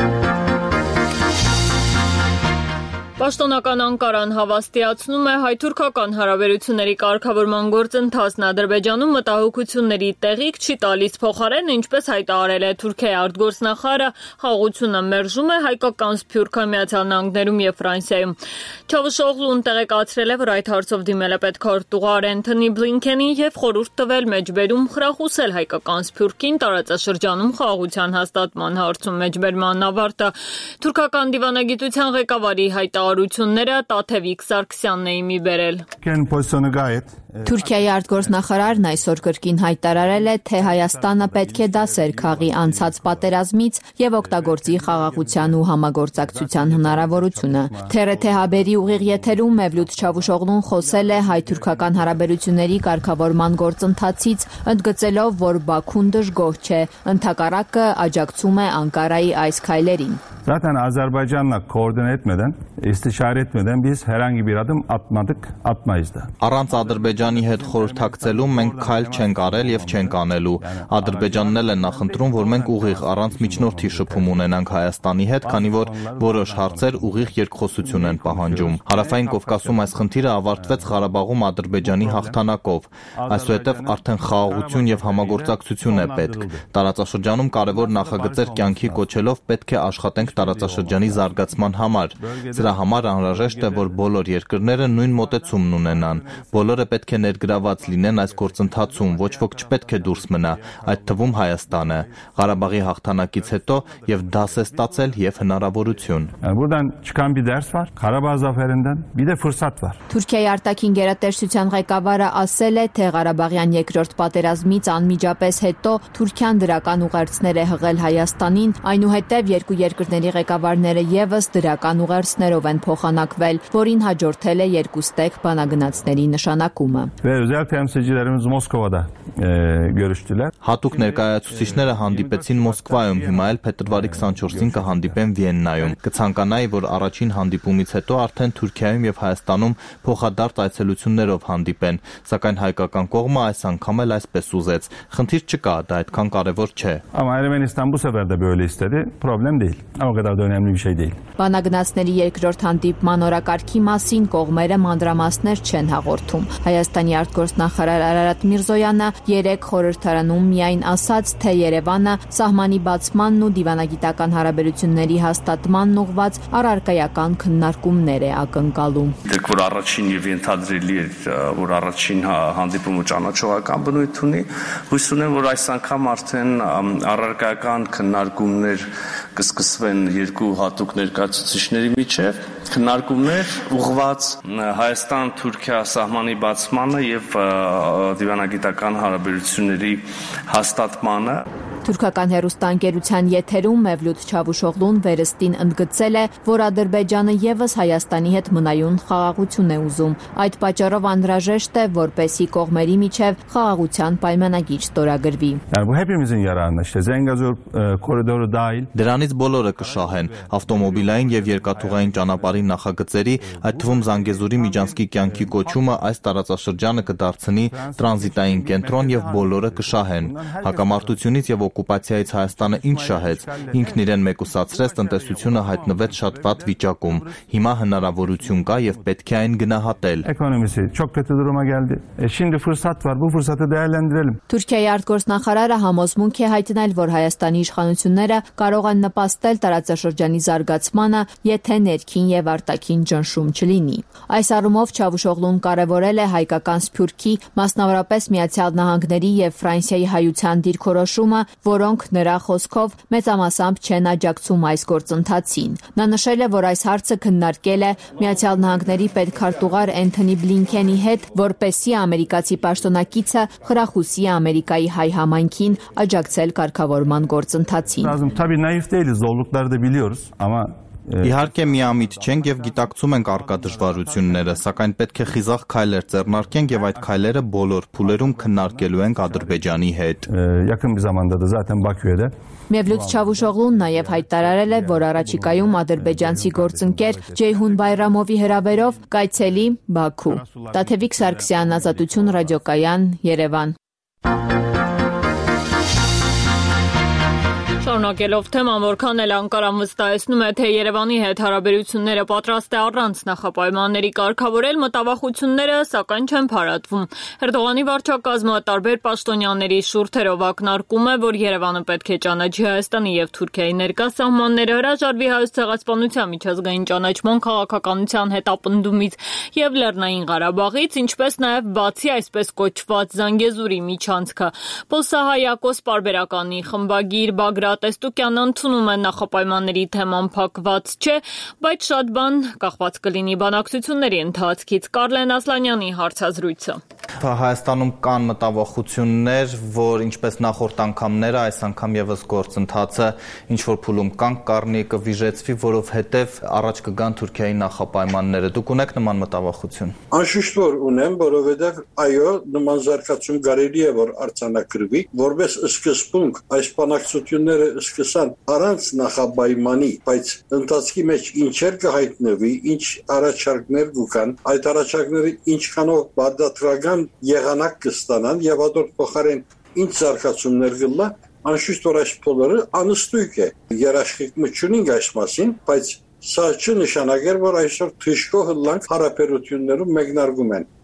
Պաշտոնական Անկարան հավաստիացնում է հայ-թուրքական հարաբերությունների կարգավորման գործընթացն Ադրբեջանում մտահոգությունների տեղիք չի տալիս, փոխարեն, ինչպես հայտարարել է Թուրքիայի արտգործնախարարը, խաղաղությունը մերժում է հայկական Սփյուռքը, Միացյալ Նահանգներում եւ Ֆրանսիայում։ Չավուշօղլուն տեղեկացրել է, որ այդ հարցով դիմել է պետքարտուղար Էնթոնի Բլինքենին եւ խորհուրդ տվել մեջբերում խրախուսել հայկական Սփյուռքին տարածաշրջանում խաղաղության հաստատման հարցում մեջբերման ավարտը։ Թուրքական դիվանագիտության ղեկավարի հայտարարությունները Տաթևիկ Սարգսյանն է իմի բերել։ Թուրքիայի արտգործնախարարն այսօր կրկին հայտարարել է, թե Հայաստանը պետք է դասեր քաղի անցած պատերազմից եւ օգտագործի խաղաղության ու համագործակցության հնարավորությունը։ Թե եր թե հաբերի ուղիղ եթերում Մևլութ Չավուշօղլուն խոսել է հայ-թուրքական հարաբերությունների կարգավորման գործընթացից, ընդգծելով, որ Բաքուն դժգոհ չէ, ընդհակառակը աջակցում է Անկարայի այս քայլերին։ Zaten Azerbaycan'la koordine etmeden, istişare etmeden biz herhangi bir adım atmadık, atmayız da. Առանց Ադրբեջանի հետ խորհրդակցելու մենք քայլ չենք արել եւ չենք անելու։ Ադրբեջանն էլ է նախընտրում, որ մենք ուղիղ առանց միջնորդի շփում ունենանք Հայաստանի հետ, քանի որ որոշ հարցեր ուղիղ երկխոսություն են պահանջում։ Հարավային Կովկասում այս խնդիրը ավարտվեց Ղարաբաղում Ադրբեջանի հաղթանակով։ Այսուհետև արդեն խաղաղություն եւ համագործակցություն է պետք։ Տարածաշրջանում կարևոր նախագծեր կյանքի կոչելով պետք է աշխատենք տարածաշրջանի զարգացման համար։ Սրա համար համար անհրաժեշտ է, որ բոլոր երկրները նույն մոտեցումն ունենան։ Բոլորը պետք է ներգրաված լինեն այս գործընթացում, ոչ ոք չպետք է դուրս մնա, այդ թվում Հայաստանը։ Ղարաբաղի հաղթանակից հետո եւ դաս է ստացել եւ հնարավորություն։ Buradan çıkan bir ders var. Karabağ zaferinden bir de fırsat var. Թուրքիայի արտաքին գերատեսչության ղեկավարը ասել է, թե Ղարաբաղյան երկրորդ պատերազմից անմիջապես հետո Թուրքիան դրական ուղերձներ է հղել Հայաստանին, այնուհետև երկու երկրների ղեկավարները եւս դրական ուղերձներով են փոխանակվել, որին հաջորդել է երկուստեք բանագնացների նշանակումը։ Ve özel temsilcilerimiz Moskova'da e, görüştüler. Հատուկ ներկայացուցիչները հանդիպեցին Մոսկվայում, հիմա էլ փետրվարի քսանչորսին կհանդիպեն Վիեննայում։ Կցանկանայի, որ առաջին հանդիպումից հետո արդեն Թուրքիայում եւ Հայաստանում փոխադարձ այցելություններով հանդիպեն, sակայն հայկական կողմը այս անգամ էլ այսպես ուզեց։ Խնդիր չկա, դա այդքան կարևոր չէ։ Ama Ermenistan bu sefer de böyle istedi. Problem değil. Ama o kadar da önemli bir şey değil. Բանագնացների երկրորդ հանդիպման օրակարգի մասին կողմերը մանրամասներ չեն հաղորդում։ Հայաստանի արտգործնախարար Արարատ Միրզոյանը երեք խորհրդարանում միայն ասաց, թե Երևանը սահմանի բացմանն ու դիվանագիտական հարաբերությունների հաստատմանն ուղղված առարկայական քննարկումներ է ակնկալում։ Դեռ որ առաջին եւ ենթադրելի էր, որ առաջին հանդիպումը ճանաչողական բնույթ ունի, հույս ունեմ, որ այս անգամ արդեն առարկայական քննարկումներ կսկսվեն երկու հատուկ ներկայացուցիչների միջև, քննարկումներ ուղղված Հայաստան-Թուրքիա սահմանի բացմանը եւ դիվանագիտական հարաբերությունների հաստատմանը։ Թուրքական հեռուստաընկերության եթերում Մևլութ Չավուշօղլուն վերստին ընդգծել է, որ Ադրբեջանը եւս Հայաստանի հետ մնայուն խաղաղություն է ուզում։ Այդ պատճառով անհրաժեշտ է, որպեսզի կողմերի միջև խաղաղության պայմանագիր ստորագրվի։ Yani bu hepimizin yararına işte Zengezur e, koridoru dahil. Դրանից բոլորը կշահեն ավտոմոբիլային եւ երկաթուղային ճանապարհի նախագծերի, այդ թվում Զանգեզուրի միջանցքի կյանքի կոչումը այս տարածաշրջանը կդարձնի տրանզիտային կենտրոն եւ բոլորը կշահեն։ Հակամարտությունից եւ օկուպացիայից Հայաստանը ինչ շահեց, ինքն իրեն մեկուսացրեց, տնտեսությունը հայտնվեց շատ վատ վիճակում։ Հիմա հնարավորություն կա եւ պետք է այն գնահատել։ Ekonomisi çok kötü duruma geldi. E şimdi fırsat var. Bu fırsatı değerlendirelim. Թուրքիայի արտգործնախարարը համոզմունք է հայտնել, որ Հայաստանի իշխանությունները կարող են նպաստել տարածաշրջանի զարգացմանը, եթե ներքին եւ արտաքին ճնշում չլինի։ Այս առումով Չավուշօղլուն կարևորել է հայկական սփյուռքի, մասնավորապես Միացյալ Նահանգների եւ Ֆրանսիայի հայության դիրքորոշումը, որոնք նրա խոսքով մեծամասամբ չեն աջակցում այս գործընթացին։ Նա նշել է, որ այս հարցը քննարկել է Միացյալ Նահանգների պետքարտուղար Էնթոնի Բլինքենի հետ, որպեսզի ամերիկացի պաշտոնակիցը խրախուսի Ամերիկայի հայ համայնքին աջակցել կարգավորման գործընթացին։ Lazım. Tabii naif değiliz. Zorlukları da biliyoruz ama Իհարկե միամիտ չենք եւ գիտակցում ենք արկա դժվարությունները, սակայն պետք է խիզախ քայլեր ձեռնարկենք եւ այդ քայլերը բոլոր փուլերում քննարկելու ենք Ադրբեջանի հետ։ Yakın bir zamanda da zaten Bakü'de Մևլութ Չավուշօղլուն նաև հայտարարել է, որ առաջիկայում ադրբեջանցի գործընկեր Ջեյհուն Բայրամովի հրավերով կայցելի Բաքու։ Տաթևիկ Սարգսյան, Ազատություն ռադիոկայան, Երևան։ Շարունակելով թեման, որքան էլ Անկարան վստահեցնում է, թե Երևանի հետ հարաբերությունները պատրաստ է առանց նախապայմանների կարգավորել, մտավախությունները սակայն չեն փարատվում։ Էրդողանի վարչակազմը տարբեր պաշտոնյաների շուրթերով ակնարկում է, որ Երևանը պետք է ճանաչի Հայաստանի եւ Թուրքիայի ներկա սահմանները, հրաժարվի Հայոց ցեղասպանության միջազգային ճանաչման քաղաքականության հետապնդումից եւ Լեռնային Ղարաբաղից, ինչպես նաեւ բացի այսպես կոչված Զանգեզուրի միջանցքը։ Պոլսահայակոս պարբերականի խմբագիր Բագրատ Տեստուկյանը ընդունում է նախապայմանների թեման փակված չէ, բայց շատ բան կախված կլինի բանակցությունների ընթացքից։ Կարլեն Ասլանյանի հարցազրույցը։ Հայաստանում կան մտավախություններ, որ ինչպես նախորդ անգամները, այս անգամ եւս գործընթացը ինչ որ փուլում կան կառնի կվիժեցվի, որովհետեւ առաջ կգան Թուրքիայի նախապայմանները։ Դուք ունեք նման մտավախություն։ Անշուշտ որ ունեմ, որովհետեւ այո, նման զարգացում կարելի է որ արձանագրվի, որպես սկզբունք այս բանակցությունները սկսան առանց նախապայմանի, բայց ընթացքի մեջ ինչեր կհայտնվի, ինչ առաջարկներ կան, այդ առաջարկները ինչքանով բադատրական եղանակ կստանան եւ ադոր փոխարեն ինչ զարգացումներ կլա, անշուշտ որ այս բոլորը անստույգ է։ Երաշխիքը չունենք այս մասին, բայց սա չնշանակեր, որ այսօր թշկո հլանք հարաբերություններում մեկնարկում են։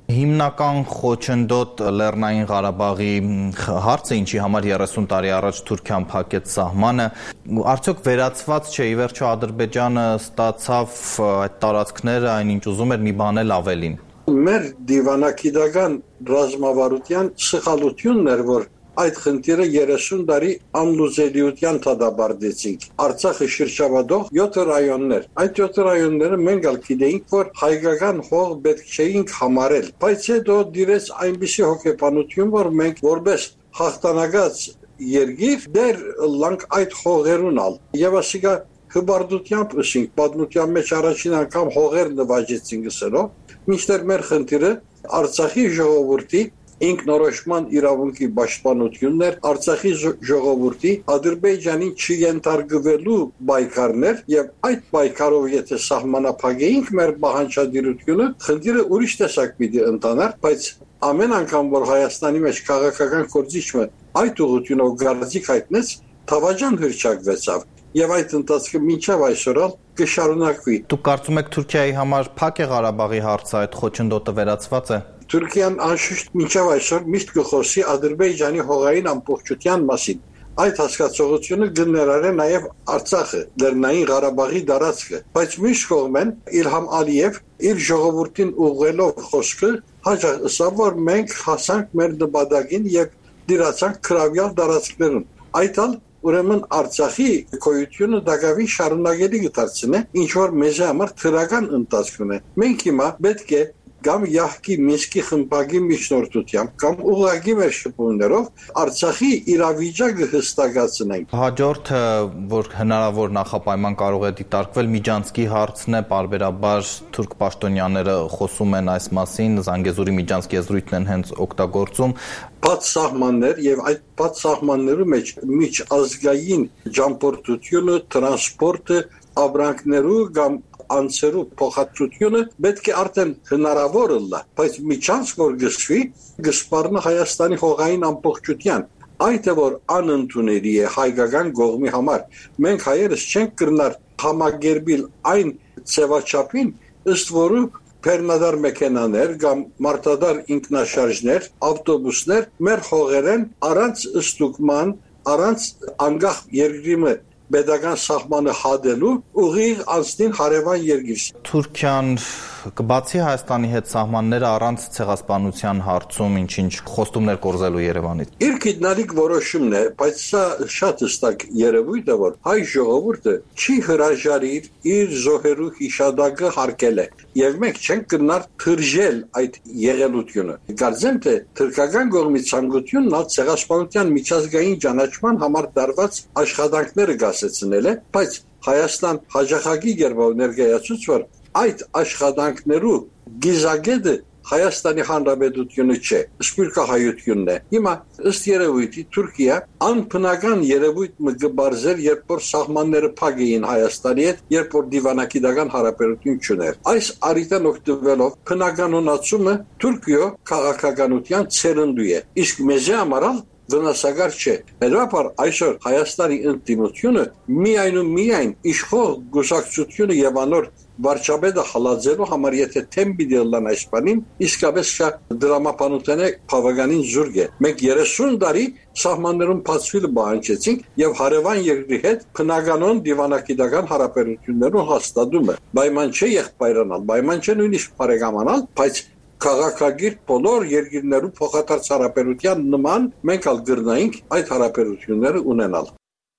Հիմնական խոչընդոտ Լեռնային Ղարաբաղի հարցը, ինչի համար երեսուն տարի առաջ Թուրքիան փակեց սահմանը, արդյոք վերացված չէ, ի վերջո Ադրբեջանը ստացավ այդ տարածքները, այնինչ ուզում էր մի բան էլ ավելին։ Մեր դիվանագիտական ռազմավարության սխալությունն էր, որ այդ խնդիրը երեսուն տարի անլուծելիության դադարեցինք։ Արցախը շրջապատող յոթ ռայոններ։ Այդ յոթ ռայոնները մենք ալ գիտեինք, որ հայկական հող պետք չէինք համարել։ Բայց հետո դիրեց այնպիսի հոգեբանություն, որ մենք որպես հաղթանակած երկիր դեր լանք այդ հողերուն ալ։ Եվ ասիկա հբարդությամբ ըսինք, պատմության մեջ առաջին անգամ հողեր նվաճեցինք սրով, մինչդեռ մեր խնդիրը Արցախի ժողովրդի ինքնորոշման իրավունքի պաշտպանություններ, Արցախի ժողովրդի Ադրբեջանին չենթարկվելու պայքարներ եւ այդ պայքարով եթե սահմանափակեինք մեր պահանջադիրությունը, խնդիրը ուրիշ տեսակ պիտի ընտանար, բայց ամեն անգամ որ Հայաստանի մեջ քաղաքական կորձիչը այդ ուղղությունով գարձիկ հայտնեց, Թավաջան հրճակվեցավ եւ այդ ընթացքը մինչեւ այսօր կշարունակվի։ Դուք կարծում եք Թուրքիայի համար փակ է Ղարաբաղի հարցը, այդ խոչընդոտը վերացված է։ Թուրքիան անշուշտ մինչև այսօր միշտ կխոսի Ադրբեջանի հողային ամբողջության մասին։ Այդ հասկացողությունը գներար է նաև Արցախը, Լեռնային Ղարաբաղի տարածքը, բայց մյուս կողմեն Իլհամ Ալիև իր ժողովրդին ուղղելով խոսքը հաջող ասավ, որ մենք հասանք մեր նպատակին եւ դիրացանք քրավյալ տարածքներուն։ Այդ ալ ուրեմն Արցախի գոյությունը դակավին շարունակելի կդարձնի, ինչ որ մեզ համար թրական ընթացք ունի։ Մենք հիմա պետք է կամ յահկի Մինսկի խմբակի միջնորդությամբ կամ ուղղակի մեր շփումներով Արցախի իրավիճակը հստակացնենք։ Հաջորդը, որ հնարավոր նախապայման կարող է դիտարկվել, Միջանցքի հարցն է, պարբերաբար թուրք պաշտոնյաները խոսում են այս մասին, Զանգեզուրի Միջանցքի եզրույթն են հենց օգտագործում։ Բաց սահմաններ եւ այդ բաց սահմաններու մեջ միջազգային ճամփորդությունը, տրանսպորտը, ապրանքներու կամ անցերու փոխադրությունը պետք է արդեն հնարավոր լա, բայց միջանցք որ գշվի, գսպառնը Հայաստանի հողային ամբողջության, այդ է որ անընդունելի է հայկական կողմի համար։ Մենք հայերս չենք կրնար համագերբիլ այն ծավաչապին, ըստ որու Պերնադար մեքենաներ կամ մարտադար ինքնաշարժներ, ավտոբուսներ մեր հողերեն առանց ստուգման, առանց անկախ երկրի Պետական սահմանը հադելու ուղիղ անցնին հարևան երկիր։ Թուրքիան կբացի Հայաստանի հետ սահմանները առանց ցեղասպանության հարցում ինչ-ինչ խոստումներ կորզելու Երևանից։ Իր գիտնալիք որոշումն է, բայց սա շատ հստակ երևույթ է, որ հայ ժողովուրդը չի հրաժարիր իր զոհերու հիշադակը հարգել է, եւ մենք չենք կրնար թրջել այդ եղելությունը։ Կարծեմ թե թուրքական կողմի ցանկությունն ալ ցեղասպանության միջազգային ճանաչման համար դարված աշխատանքները գասեցնել է, բայց Հայաստան հաջախակի գերբով ներկայացուց, որ այդ աշխատանքներու գիզագետը Հայաստանի Հանրապետությունը չէ, սփյուռքահայությունն է։ Հիմա ըստ երևույթի Թուրքիա անբնական երևույթ մը գբարձեր, երբ որ սահմանները փակ էին Հայաստանի հետ, երբ որ դիվանագիտական հարաբերություն չուներ։ Այս առիթան օգտվելով բնականոնացումը Թուրքիո քաղաքականության ցերնդու է։ Իսկ մեզ համար վնասակար չէ։ Հետո այսօր Հայաստանի ընդդիմությունը միայն ու միայն իշխող գուսակցությունը եւ անոր վարչապետը հալածելու համար եթե թեմբի դելան այս բանին, իսկապես շա դրամապանության է բավականին զուրկ է։ Մենք երեսուն տարի սահմաններում բացվելը պահանջեցինք եւ հարևան երկրի հետ բնականon դիվանագիտական հարաբերություններով հաստատումը։ Պայման չէ եղբայրանալ, պայման չէ նույնիսկ բարեկամանալ, բայց քաղաքագիր բոլոր երկրներու փոխադարձ հարաբերության նման մենք ալ գրնայինք այդ հարաբերությունները ունենալ։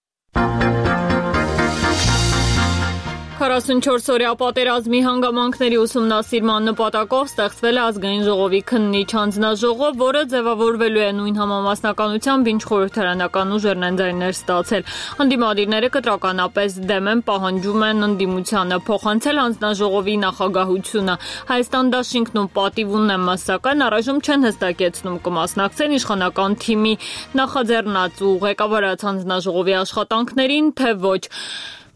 քառասունչորս օրյա պատերազմի հանգամանքների ուսումնասիրման նպատակով ստեղծվել է ազգային ժողովի քննիչ հանձնաժողով, որը ձևավորվելու է նույն համամասնականությամբ, ինչ խորհրդարանական ուժերն են ձայներ ստացել։ Ընդդիմադիրները կտրականապես դեմ են, պահանջում են ընդդիմությանը փոխանցել հանձնաժողովի նախագահությունը։ Հայաստան դաշինքն ու պատիվ ունեն, սակայն առայժմ չեն հստակեցնում կմասնակցեն իշխանական թիմի նախաձեռնած ու ղեկավարած հանձնաժողովի աշխատանքներին, թե ոչ։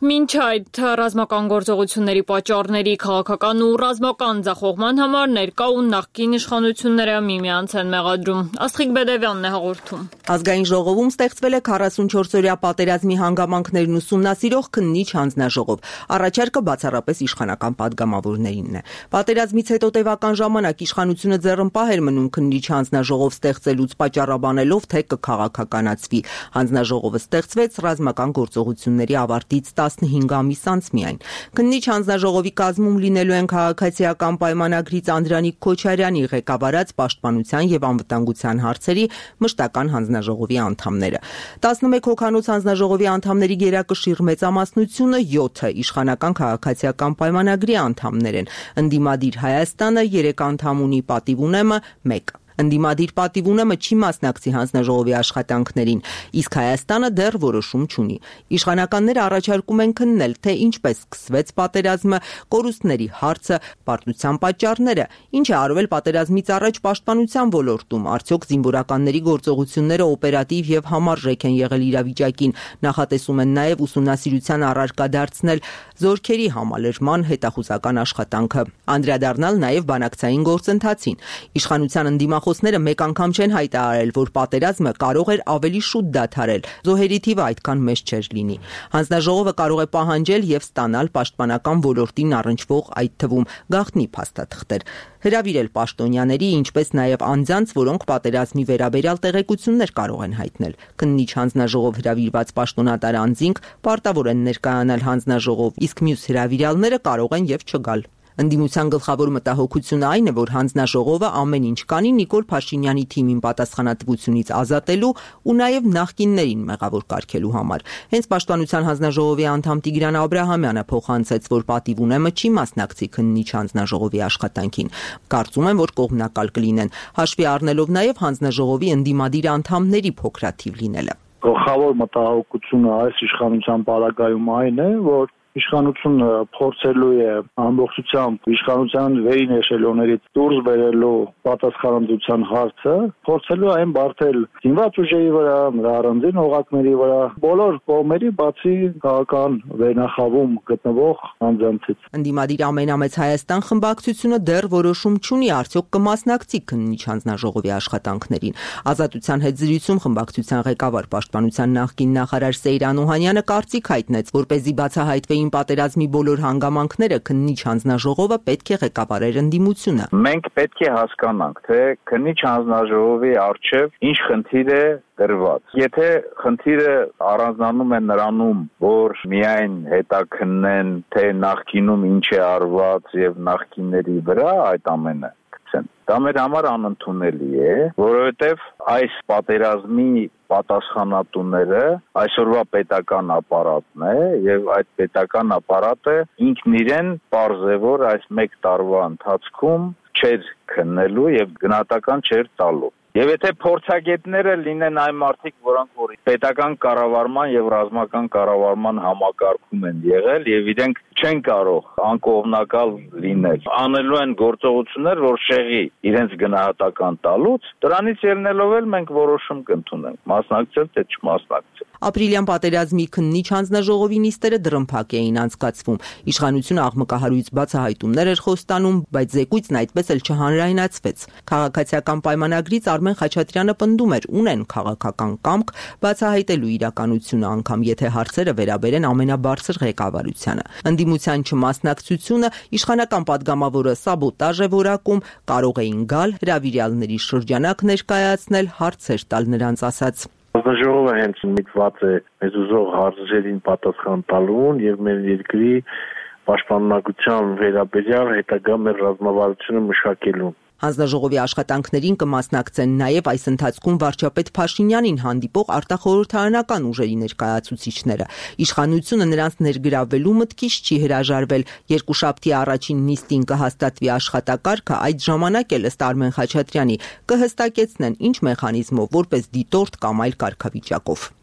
Մինչ այդ ռազմական գործողությունների պատճառների քաղաքական ու ռազմական ձախողման համար ներկա ու նախկին իշխանությունները միմյանց են մեղադրում։ Աստղիկ Բեդևյանն է հաղորդում։ Ազգային ժողովում ստեղծվել է քառասունչորսօրյա պատերազմի հանգամանքներն ուսումնասիրող քննիչ հանձնաժողով։ Առաջարկը բացառապես իշխանական падգամավորներինն է։ Պատերազմից հետո տևական ժամանակ իշխանությունը ձեռնպահ էր մնում քննիչ հանձնաժողով ստեղծելուց պատճառաբանելով, թե կքաղաքականացվի։ Հանձնաժողովը ստեղծվեց ռազմական գործողությունների ավարտից տասնհինգ ամիս անց միայն։ Քննիչ հանձնաժողովի կազմում լինելու են քաղաքացիական պայմանագրից Անդրանիկ Քոչարյանի ղեկավարած Պաշտպանության եւ անվտանգության հարցերի մշտական հանձնաժողովի անդամները։ տասնմեկ հոգանոց հանձնաժողովի անդամների գերակշիռ մեծամասնությունը յոթը իշխանական քաղաքացիական պայմանագրի անդամներ են։ Ընդդիմադիր Հայաստանը երեք անդամ ունի, Պատիվ ունեմը մեկ։ Ընդդիմադիր Պատիվ ունեմը չի մասնակցի հանձնաժողովի աշխատանքներին, իսկ Հայաստանը դեռ որոշում չունի։ Իշխանականները առաջարկում են քննել, թե ինչպես սկսվեց պատերազմը, կորուստների հարցը, պարտության պատճառները, ինչ է արվել պատերազմից առաջ պաշտպանության ոլորտում, արդյոք զինվորականների գործողությունները օպերատիվ եւ համարժեք են եղել իրավիճակին, նախատեսում են նաեւ ուսումնասիրության առարկա դարձնել զորքերի համալրման հետախուզական աշխատանքը, անդրադառնալ նաեւ բանակցային գործընթացին։ Իշխանության ընդդիմախոսները մեկ անգամ չեն հայտարարել, որ պատերազմը կարող էր ավելի շուտ դադարել, զոհերի թիվը այդքան մեծ չէր լինի։ Հանձնաժողովը կարող է պահանջել եւ ստանալ պաշտպանական ոլորտին առնչվող, այդ թվում գաղտնի փաստաթղթեր, հրավիրել պաշտոնյաների, ինչպես նաեւ անձանց, որոնք պատերազմի վերաբերյալ տեղեկություններ կարող են հայտնել։ Քննիչ հանձնաժողով հրավիրված պաշտոնատար անձինք պարտավոր են ներկայանալ հանձնաժողով, իսկ մյուս հրավիրյալները կարող են եւ չգալ։ Ընդդիմության գլխավոր մտահոգությունը այն է, որ հանձնաժողովը ամեն ինչ կանի Նիկոլ Փաշինյանի թիմին պատասխանատվությունից ազատելու ու նաև նախկիններին մեղավոր կարգելու համար։ Հենց Պաշտպանության հանձնաժողովի անդամ Տիգրան Աբրահամյանը փոխանցեց, որ Պատիվ ունեմը չի մասնակցի քննիչ հանձնաժողովի աշխատանքին։ Կարծում եմ, որ կողմնակալ կլինեն, հաշվի առնելով նաև հանձնաժողովի ընդդիմադիր անդամների փոքրաթիվ լինելը։ Գլխավոր մտահոգությունը այս իշխանության պարագայում այն է, որ իշխանությունը փորձելու է ամբողջությամբ իշխանության վերին էշելոններից դուրս բերելու պատասխանատվության հարցը, փորձելու այն բարթել զինված ուժերի վրա, նրա առանձին օղակների վրա, բոլոր կողմերի, բացի քաղաքական վերնախավում գտնվող անձանցից։ Ընդդիմադիր ամենամեծ Հայաստան խմբակցությունը դեռ որոշում չունի, արդյոք կմասնակցի քննիչ հանձնաժողովի աշխատանքներին։ Ազատության հետ զրույցում խմբակցության ղեկավար Պաշտպանության նախկին նախարար Սեյրան Օհանյանը կարծիք հայտնեց, որպեսզի բացահայտվեին պատերազմի բոլոր հանգամանքները, քննիչ հանձնաժողովը պետք է ղեկավարեր ընդդիմությունը։ Մենք պետք է հասկանանք, թե քննիչ հանձնաժողովի առջև ինչ խնդիր է դրված։ Եթե խնդիրը առանձնանում է նրանում, որ միայն հետաքննեն, թե նախկինում ինչ է արված եւ նախկինների վրա այդ ամենը, դա մեր համար անընդունելի է, որովհետև այս պատերազմի պատասխանատուները այսօրվա պետական ապարատն է եւ այդ պետական ապարատը ինքն իրեն պարզ է, որ այս մեկ տարվա ընթացքում չէր քննելու եւ գնահատական չէր տալու։ Եվ եթե փորձագետները լինեն այն մարդիկ, որոնք որ պետական կառավարման եւ ռազմական կառավարման համակարգում են եղել եւ իրենք չեն կարող անկողմնակալ լինել, անելու են գործողություններ, որ շեղի իրենց գնահատական տալուց, դրանից ելնելով էլ մենք որոշում կընդունենք, մասնակցել թե չմասնակցել։ Ապրիլյան պատերազմի քննիչ հանձնաժողովի նիստերը դրմփակ էին անցկացվում։ Իշխանությունը աղմկահարույց բացահայտումներ էր խոստանում, բայց զեկույցն այդպես էլ չհանրայնացվեց։ Քաղաքացիական պայմանագրից Արմեն Խաչատրյանը պնդում էր, ունեն քաղաքական կամք բացահայտելու իրականությունը, անգամ եթե հարցերը վերաբերեն ամենաբարձր ղեկավարությանը։ Ընդդիմության չմասնակցությունը իշխանական падգամավորը սաբոտաժ է որակում, կարող էին գալ, հրավիրյալների շրջանակ ներկայացնել, հարցեր տալ նրանց ասած։ Հանձնաժողովը հենց միտված է մեզ ուզող հարցերին պատասխան տալուն եւ մեր երկրի պաշտպանողության վերաբերյալ հետագա մեր ռազմավարությունը մշակելուն։ Հանձնաժողովի աշխատանքներին կմասնակցեն նաև այս ընթացքում վարչապետ Փաշինյանին հանդիպող արտախորհրդարանական ուժերի ներկայացուցիչները։ Իշխանությունը նրանց ներգրավելու մտքից չի հրաժարվել։ Երկուշաբթի առաջին նիստին կհաստատվի աշխատակարգը, այդ ժամանակ էլ ըստ Արմեն Խաչատրյանի կհստակեցնեն ինչ մեխանիզմով, որպես դիտորդ կամ այլ կարգավիճակով։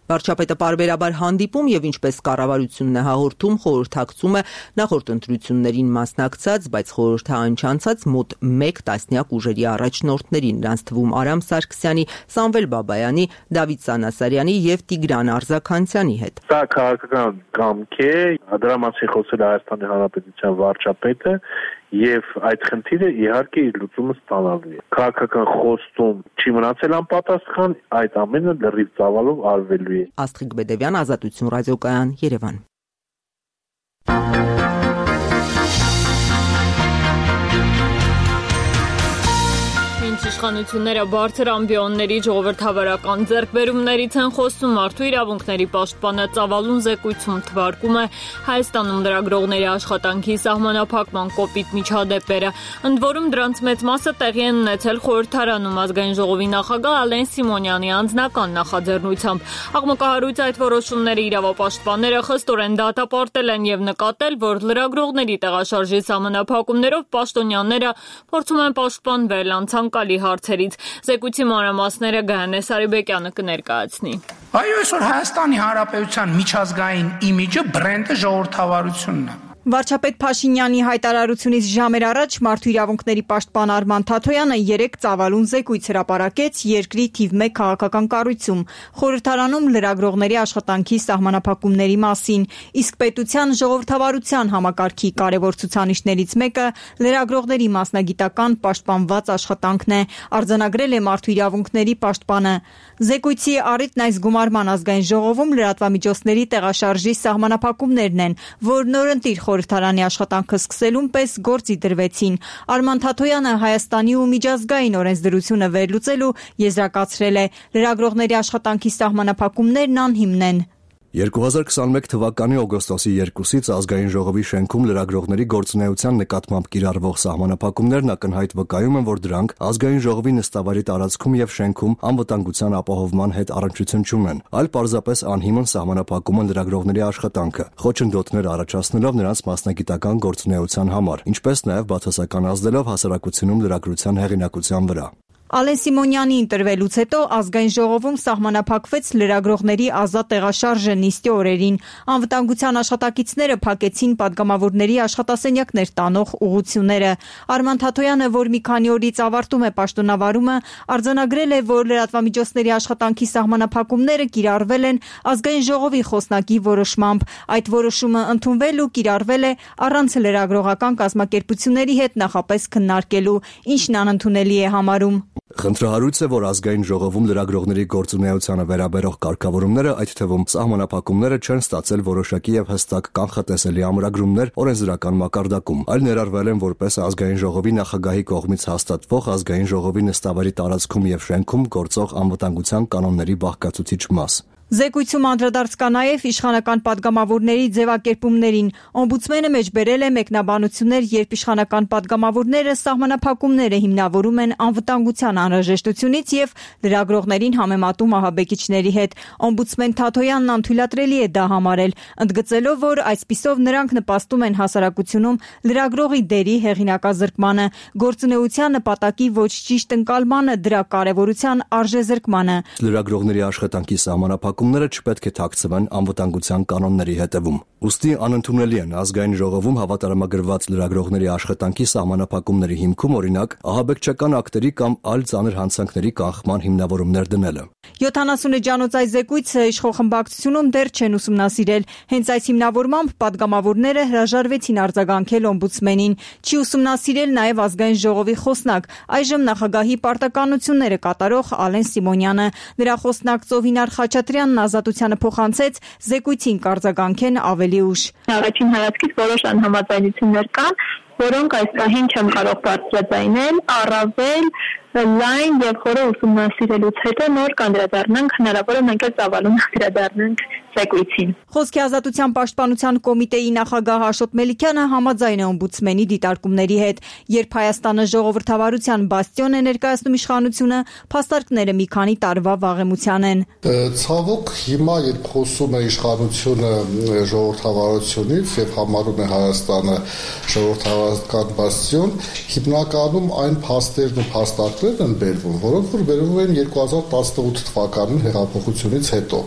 Վարչապետը պարբերաբար հանդիպում եւ ինչպես կառավարությունն է հաղորդում, խորհրդակցում է նախորդ ընտրություններին մասնակցած, բայց խորհրդաանչանցած մոտ մեկ տասնյակ ուժերի առաջնորդներին, նրանց թվում Արամ Սարգսյանի, Սամվել Բաբայանի, Դավիթ Սանասարյանի եւ Տիգրան Արզականցյանի հետ։ Դա քաղաքական կամք է, դրա մասին խոսել է Հայաստանի Հանրապետության վարչապետը եւ այդ խնդիրը իհարկե իր լուծումը ստանալու է։ Քաղաքական խոստում չի մնացել անպատասխան, այդ ամենը լրիվ ծավալով արվելու է։ Աստղիկ Բեդևյան, Ազատություն ռադիոկայան, Երևան։ Իշխանությունները բարձր ամբիոնների ժողովրդավարական ձեռքբերումներից են խոսում, մարդու իրավունքների պաշտպանը ծավալուն զեկույցում թվարկում է Հայաստանում լրագրողների աշխատանքի սահմանափակման կոպիտ միջադեպերը, ընդ որում դրանց մեծ մասը տեղի են ունեցել խորհրդարանում ազգային ժողովի նախագահ Ալեն Սիմոնյանի անձնական նախաձեռնությամբ։ Աղմկահարույց այդ որոշումները իրավապաշտպանները խստորեն դատապարտել են եւ նկատել, որ լրագրողների տեղաշարժի սահմանափակումներով պաշտոնյաները փորձում են պաշտպանվել անցանկալի հարցերից։ Զեկույցի մանրամասները Գայանե Սարիբեկյանը կներկայացնի։ Այո, այսօր Հայաստանի Հանրապետության միջազգային իմիջը բրենդը ժողովրդավարությունն է։ Վարչապետ Փաշինյանի հայտարարությունից ժամեր առաջ մարդու իրավունքների պաշտպան Արման Թաթոյանը երեք ծավալուն զեկույց հրապարակեց երկրի թիվ մեկ քաղաքական կառույցում, խորհրդարանում լրագրողների աշխատանքի սահմանափակումների մասին, իսկ պետության ժողովրդավարության համակարգի կարևոր ցուցանիշներից մեկը լրագրողների մասնագիտական պաշտպանված աշխատանքն է, արձանագրել է մարդու իրավունքների պաշտպանը։ Զեկույցի առիթն այս գումարման ազգային ժողովում լրատվամիջոցների տեղաշարժի սահմանափակումներն են, որ նորընտիր խորհրդարանի աշխատանքը սկսելուն պես գործի դրվեցին։ Արման Թաթոյանը Հայաստանի ու միջազգային օրենսդրությունը վերլուծելու եզրակացրել է, լրագրողների աշխատանքի սահմանափակումներն անհիմն են։ երկու հազար քսաներորդ թվականի օգոստոսի երկուսից ազգային ժողովի շենքում լրագրողների գործունեության նկատմամբ կիրառվող սահմանափակումներն ակնհայտ վկայում են, որ դրանք ազգային ժողովի նստավարի տարածքում եւ շենքում անվտանգության ապահովման հետ առնչություն չունեն, այլ պարզապես անհիմն սահմանափակում են լրագրողների աշխատանքը, խոչընդոտներ առաջացնելով նրանց մասնագիտական գործունեության համար, ինչպես նաեւ բացասական ազդելով հասարակությունում լրագրության հեղինակության վրա։ Ալեն Սիմոնյանի ընտրվելուց հետո ազգային ժողովում սահմանափակվեց լրագրողների ազատ տեղաշարժը նիստի օրերին։ Անվտանգության աշխատակիցները փակեցին падգամավորների աշխատասենյակներ տանող ուղղությունները։ Արման Թաթոյանը, որ մի քանի օրից ավարտում է պաշտոնավարումը, արձանագրել է, որ լրատվամիջոցների աշխատանքի սահմանափակումները կիրառվել են ազգային ժողովի խոսնակի որոշմամբ։ Այդ որոշումը ընդունվել ու կիրառվել է առանց լրագրողական կազմակերպությունների հետ նախապես քննարկելու, ինչն անընդունելի է համարում։ Խնդրահարույց է, որ ազգային ժողովում լրագրողների գործունեությանը վերաբերող կարգավորումները, այդ թվում սահմանափակումները, չեն ստացել որոշակի եւ հստակ կանխատեսելի ամրագրումներ օրենսդրական մակարդակում, այլ ներառվել են որպես ազգային ժողովի նախագահի կողմից հաստատվող ազգային ժողովի նստավարի տարածքում եւ շենքում գործող անվտանգության կանոնների բաղկացուցիչ մաս։ Զեկույցում անդրադարձ կա նաև իշխանական падգամավորների ձևակերպումներին։ Օմբուդսմենը մեջբերել է մեկնաբանություններ, երբ իշխանական падգամավորները սահմանափակումները հիմնավորում են անվտանգության անհրաժեշտությունից եւ լրագրողներին համեմատում ահաբեկիչների հետ։ Օմբուդսմեն Թաթոյանն անթույլատրելի է դա համարել, ընդգծելով, որ այսպիսով նրանք նպաստում են հասարակությունում լրագրողի դերի հեղինակազրկմանը, գործունեության նպատակի ոչ ճիշտ ընկալմանը, դրա կարևորության արժեզրկմանը։ Լրագրողների աշխատանքի սահմանափակում ները չպետք է թաքցվեն անվտանգության կանոնների հետևում։ Ուստի անընդունելի են ազգային ժողովում հավատարմագրված լրագրողների աշխատանքի սահմանափակումների հիմքում, օրինակ, ահաբեկչական ակտերի կամ այլ ծանր հանցանքների կանխման հիմնավորումներ դնելը։ յոթանասուն էջանոց այս զեկույցը իշխող խմբակցությունում դեռ չեն ուսումնասիրել։ Հենց այս հիմնավորմամբ падգամավորները հրաժարվեցին արձագանքել օմբուդսմենին։ Չի ուսումնասիրել նաև ազգային ժողովի խոսնակ, այժմ նախագահի պարտականությունները կատարող Ալեն Սիմոնյանը։ Նրա խոսնակ Ծովինար Խաչատրյանն Ազատությանը փոխանցեց, զեկույցին կարձագանքեն ավելի ուշ։ Առաջին հայացքից որոշ անհամաձայնություններ կան, որոնք այս պահին չեմ կարող բարձրաձայնել, առավել լայն եւ խորը ուսումնասիրելուց հետո նոր կանդրադառնանք, հնարավոր է մենք ծավալուն անդրադառնանք զեկույցին։ Խոսքի ազատության պաշտպանության կոմիտեի նախագահ Աշոտ Մելիքյանը համաձայն է օմբուդսմենի դիտարկումների հետ, երբ Հայաստանը ժողովրդավարության բաստիոն է ներկայացնում իշխանությունը, փաստարկները մի քանի տարվա վաղեմության են։ Ցավոք հիմա երբ խոսում է իշխանությունը ժողովրդավարությունից եւ համարում է Հայաստանը ժողովրդավարական բաստիոն, հիմնականում այն փաստերն ու փաստարկներն են բերվում, որոնք որ բերվում են երկու հազար տասնութ թվականի հեղափոխությունից հետո։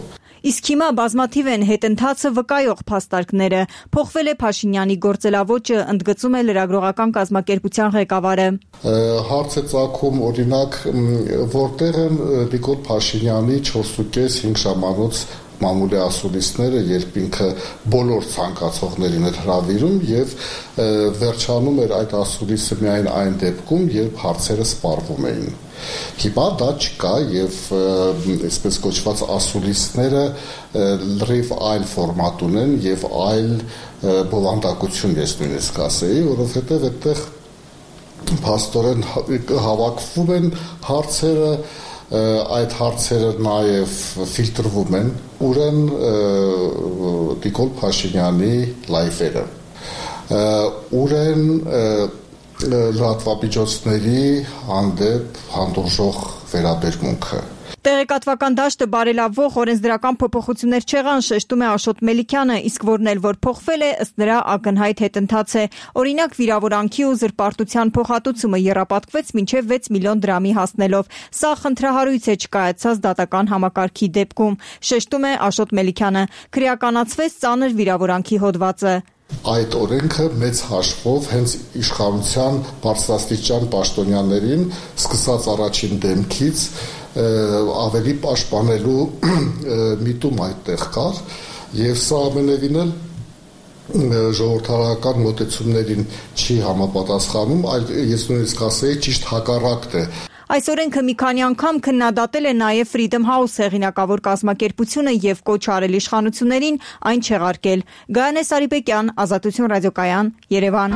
Իսկ հիմա բազմաթիվ են հետընթացը վկայող փաստարկները։ Փոխվել է Փաշինյանի գործելավոճը, ընդգծում է լրագրողական կազմակերպության ղեկավարը։ Հարց է ծագում օրինակ որտեղ են Նիկոլ Փաշինյանի չորսուկես հինգ ժամանոց մամուլի ասուլիսները, երբ ինքը բոլոր ցանկացողներին էր հրավիրում եւ վերջանում էր այդ ասուլիսը միայն այն դեպքում, երբ հարցերը սպառվում էին։ Հիմա դա չկա եւ այսպես կոչված ասուլիսները լրիվ այլ ֆորմատ ունեն եւ այլ բովանդակություն ես նույնիսկ ասեի, որովհետեւ այդտեղ փաստորեն հավաքվում են հարցերը, այդ հարցերը նաև ֆիլտրվում են, ուրեն Նիկոլ Փաշինյանի լայվերը, ուրեն լրատվամիջոցների հանդեպ հանդուրժող վերաբերմունքը։ Տեղեկատվական դաշտը բարելավող օրենսդրական փոփոխություններ չեղան, շեշտում է Աշոտ Մելիքյանը, իսկ որն էլ որ փոխվել է, ըստ նրա ակնհայտ հետընթաց է։ Օրինակ վիրավորանքի ու զրպարտության փոխհատուցումը եռապատկվեց մինչև վեց միլիոն դրամի հասնելով։ Սա խնդրահարույց է չկայացած դատական համակարգի դեպքում, շեշտում է Աշոտ Մելիքյանը։ Քրեականացվեց ծանր վիրավորանքի հոդվածը։ Այդ օրենքը մեծ հաշվով հենց իշխանության բարձրաստիճան պաշտոնյաներին սկսած առաջին դեմքից ավելի պաշտպանելու միտում այդտեղ կար եւ սա ամենևին էլ ժողովրդական մոտեցումներին չի համապատասխանում, այլ ես նույնիսկ ասեի ճիշտ հակառակն է։ Այս օրենքը մի քանի անգամ քննադատել է նաև Freedom House հեղինակավոր կազմակերպությունը եւ կոչ արել իշխանություններին այն չեղարկել։ Գայանե Սարիբեկյան, Ազատություն ռադիոկայան, Երևան։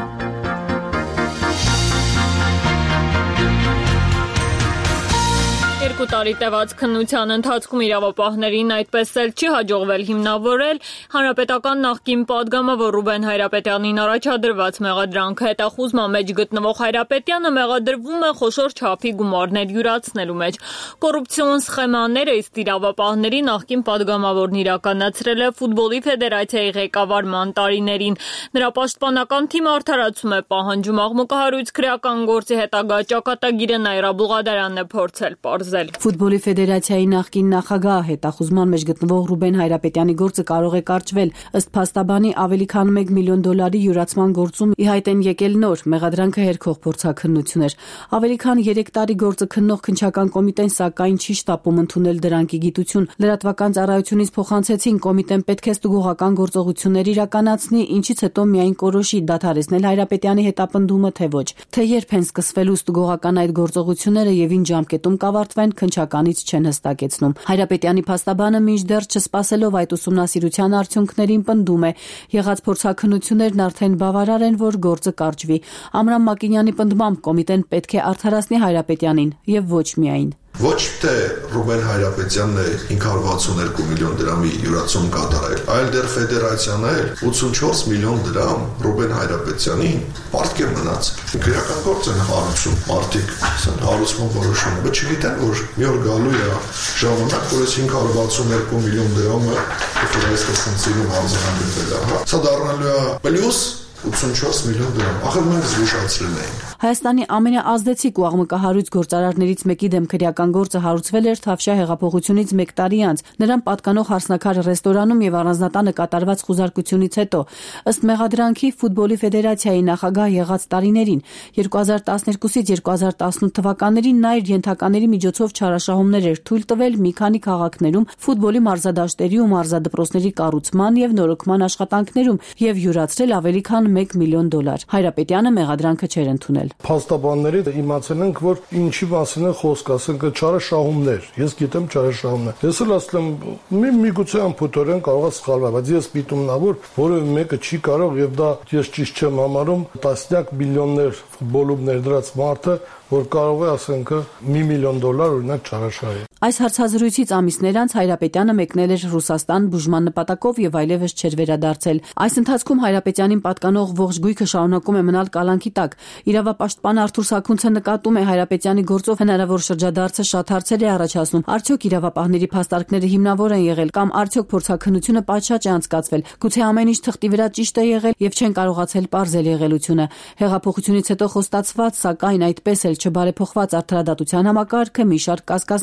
Երկու տարի տևած քննության ընթացքում իրավապահներին այդպես էլ չի հաջողվել հիմնավորել հանրապետական նախկին պատգամավոր Ռուբեն Հայրապետյանին առաջադրված մեղադրանքը։ Հետախուզման մեջ գտնվող Հայրապետյանը մեղադրվում է խոշոր չափի գումարներ յուրացնելու մեջ։ Կոռուպցիոն սխեմաները ըստ իրավապահների նախկին պատգամավորն իրականացրել է ֆուտբոլի ֆեդերացիայի ղեկավարման տարիներին։ Նրա պաշտպանական թիմը արդարացում է պահանջում աղմուկահարույց քրեական գործի հետագա ճակատագիրը Նաիրա Բուղադարյանն է փորձել պարզել։ Ֆուտբոլի ֆեդերացիայի նախկին նախագահ հետախուզման մեջ գտնվող Ռուբեն Հայրապետյանի գործը կարող է կարճվել։ Ըստ փաստաբանի ավելի քան մեկ միլիոն դոլարի յուրացման գործում ի հայտ են եկել նոր մեղադրանքը հերքող փորձաքննություններ։ Ավելի քան երեք տարի գործը քննող քննչական կոմիտեն սակայն չի շտապում ընդունել դրանքի գիտություն։ Լրատվական ծառայությունից փոխանցեցին կոմիտեն պետք է ստուգողական գործողություններ իրականացնի, ինչից հետո միայն կորոշի դադարեցնել Հայրապետյանի հետապնդումը թե ոչ։ Թե երբ են սկսվելու ստուգողական այդ գործողությունները եւ ինչ ժամկետում կավարտվեն, քննչականից չեն հստակեցնում։ Հայրապետյանի փաստաբանը մինչդեռ չսպասելով այդ ուսումնասիրության արդյունքներին պնդում է, եղած փորձաքննություններն արդեն բավարար են, որ գործը կարճվի։ Ամրամ Մակինյանի պնդմամբ կոմիտեն պետք է արդարացնի Հայրապետյանին եւ ոչ միայն։ Ոչ թե Ռուբեն Հայրապետյանն է հինգ հարյուր վաթսուն երկու միլիոն դրամի յուրացում կատարել, այլ դեռ ֆեդերացիան էլ ութսունչորս միլիոն դրամ Ռուբեն Հայրապետյանին պարտք է մնացել։ Քրեական գործ են հարուցում մարդիկ, ասեն հարուցման որոշումը, բայց չգիտեն, որ մի օր գալու է ժամանակ, որ այս հինգ հարյուր վաթսուն երկու միլիոն դրամը ֆեդերացիայի ֆունկցիոնում արձանագրվել է, հա։ Սա դառնալու է պլյուս ութսունչորս միլիոն դրամ։ Ախր մենք զգուշացրել ենք։ Հայաստանի ամենաազդեցիկ ու աղմկահարույց գործարարներից մեկի դեմ քրեական գործը հարուցվել էր Թավշյա հեղափոխությունից մեկ տարի անց։ Նրան պատկանող հարսնաքար ռեստորանում եւ առանձնատանը կատարված խուզարկությունից հետո, ըստ մեղադրանքի, ֆուտբոլի ֆեդերացիայի նախագահ եղած տարիներին երկու հազար տասներկուսից երկու հազար տասնութ թվականներին նա իր ենթակաների միջոցով չարաշահումներ էր թույլ տվել մի քանի քաղաքներում ֆուտբոլի մարզադաշտերի ու մարզադպրոցների կառուցման եւ նորոգման աշխատանքներում եւ յուրացրել ավելի քան մեկ միլիոն դոլար։ Հայրապետյանը մեղադրանքը չէր ընդունել։ Փաստաբանների իմացել ենք, որ ինչի մասին է խոսքը, ասենք չարաշահումներ։ Ես գիտեմ չարաշահումներ։ Ես էլ ասեմ, մի միգուցե ամփոփորեն կարող է սխալվել, բայց ես պիտումնավոր որևէ մեկը չի կարող եւ դա ես ճիշտ չեմ համարում տասնյակ միլիոններ ֆուտբոլում ներդրած մարդը, որ կարող է ասենք մի միլիոն դոլար օրինակ չարաշահի։ Այս հարցազրույցից ամիսներ անց Հայրապետյանը մեկնել էր Ռուսաստան բուժման նպատակով եւ այլևս չէր վերադարձել։ Այս ընթացքում Հայրապետյանին պատկանող ողջ գույքը շարունակում է մնալ կալանքի տակ։ Իրավապաշտպան Արթուր Սաքունցը նկատում է Հայրապետյանի գործով հնարավոր շրջադարձը շատ հարցեր է առաջացնում։ Արդյոք իրավապահների փաստարկները հիմնավոր են եղել կամ արդյոք փորձաքննությունը պատշաճ է անցկացվել։ Գուցե ամեն ինչ թղթի վրա ճիշտ է եղել եւ չեն կարողացել պարզել եղելությունը։ Հեղափոխությունից հետո խոստացված, սակայն այդպես էլ չբարեփոխված արդարադատության համակարգը մի շարք կասկածներ է հարուցում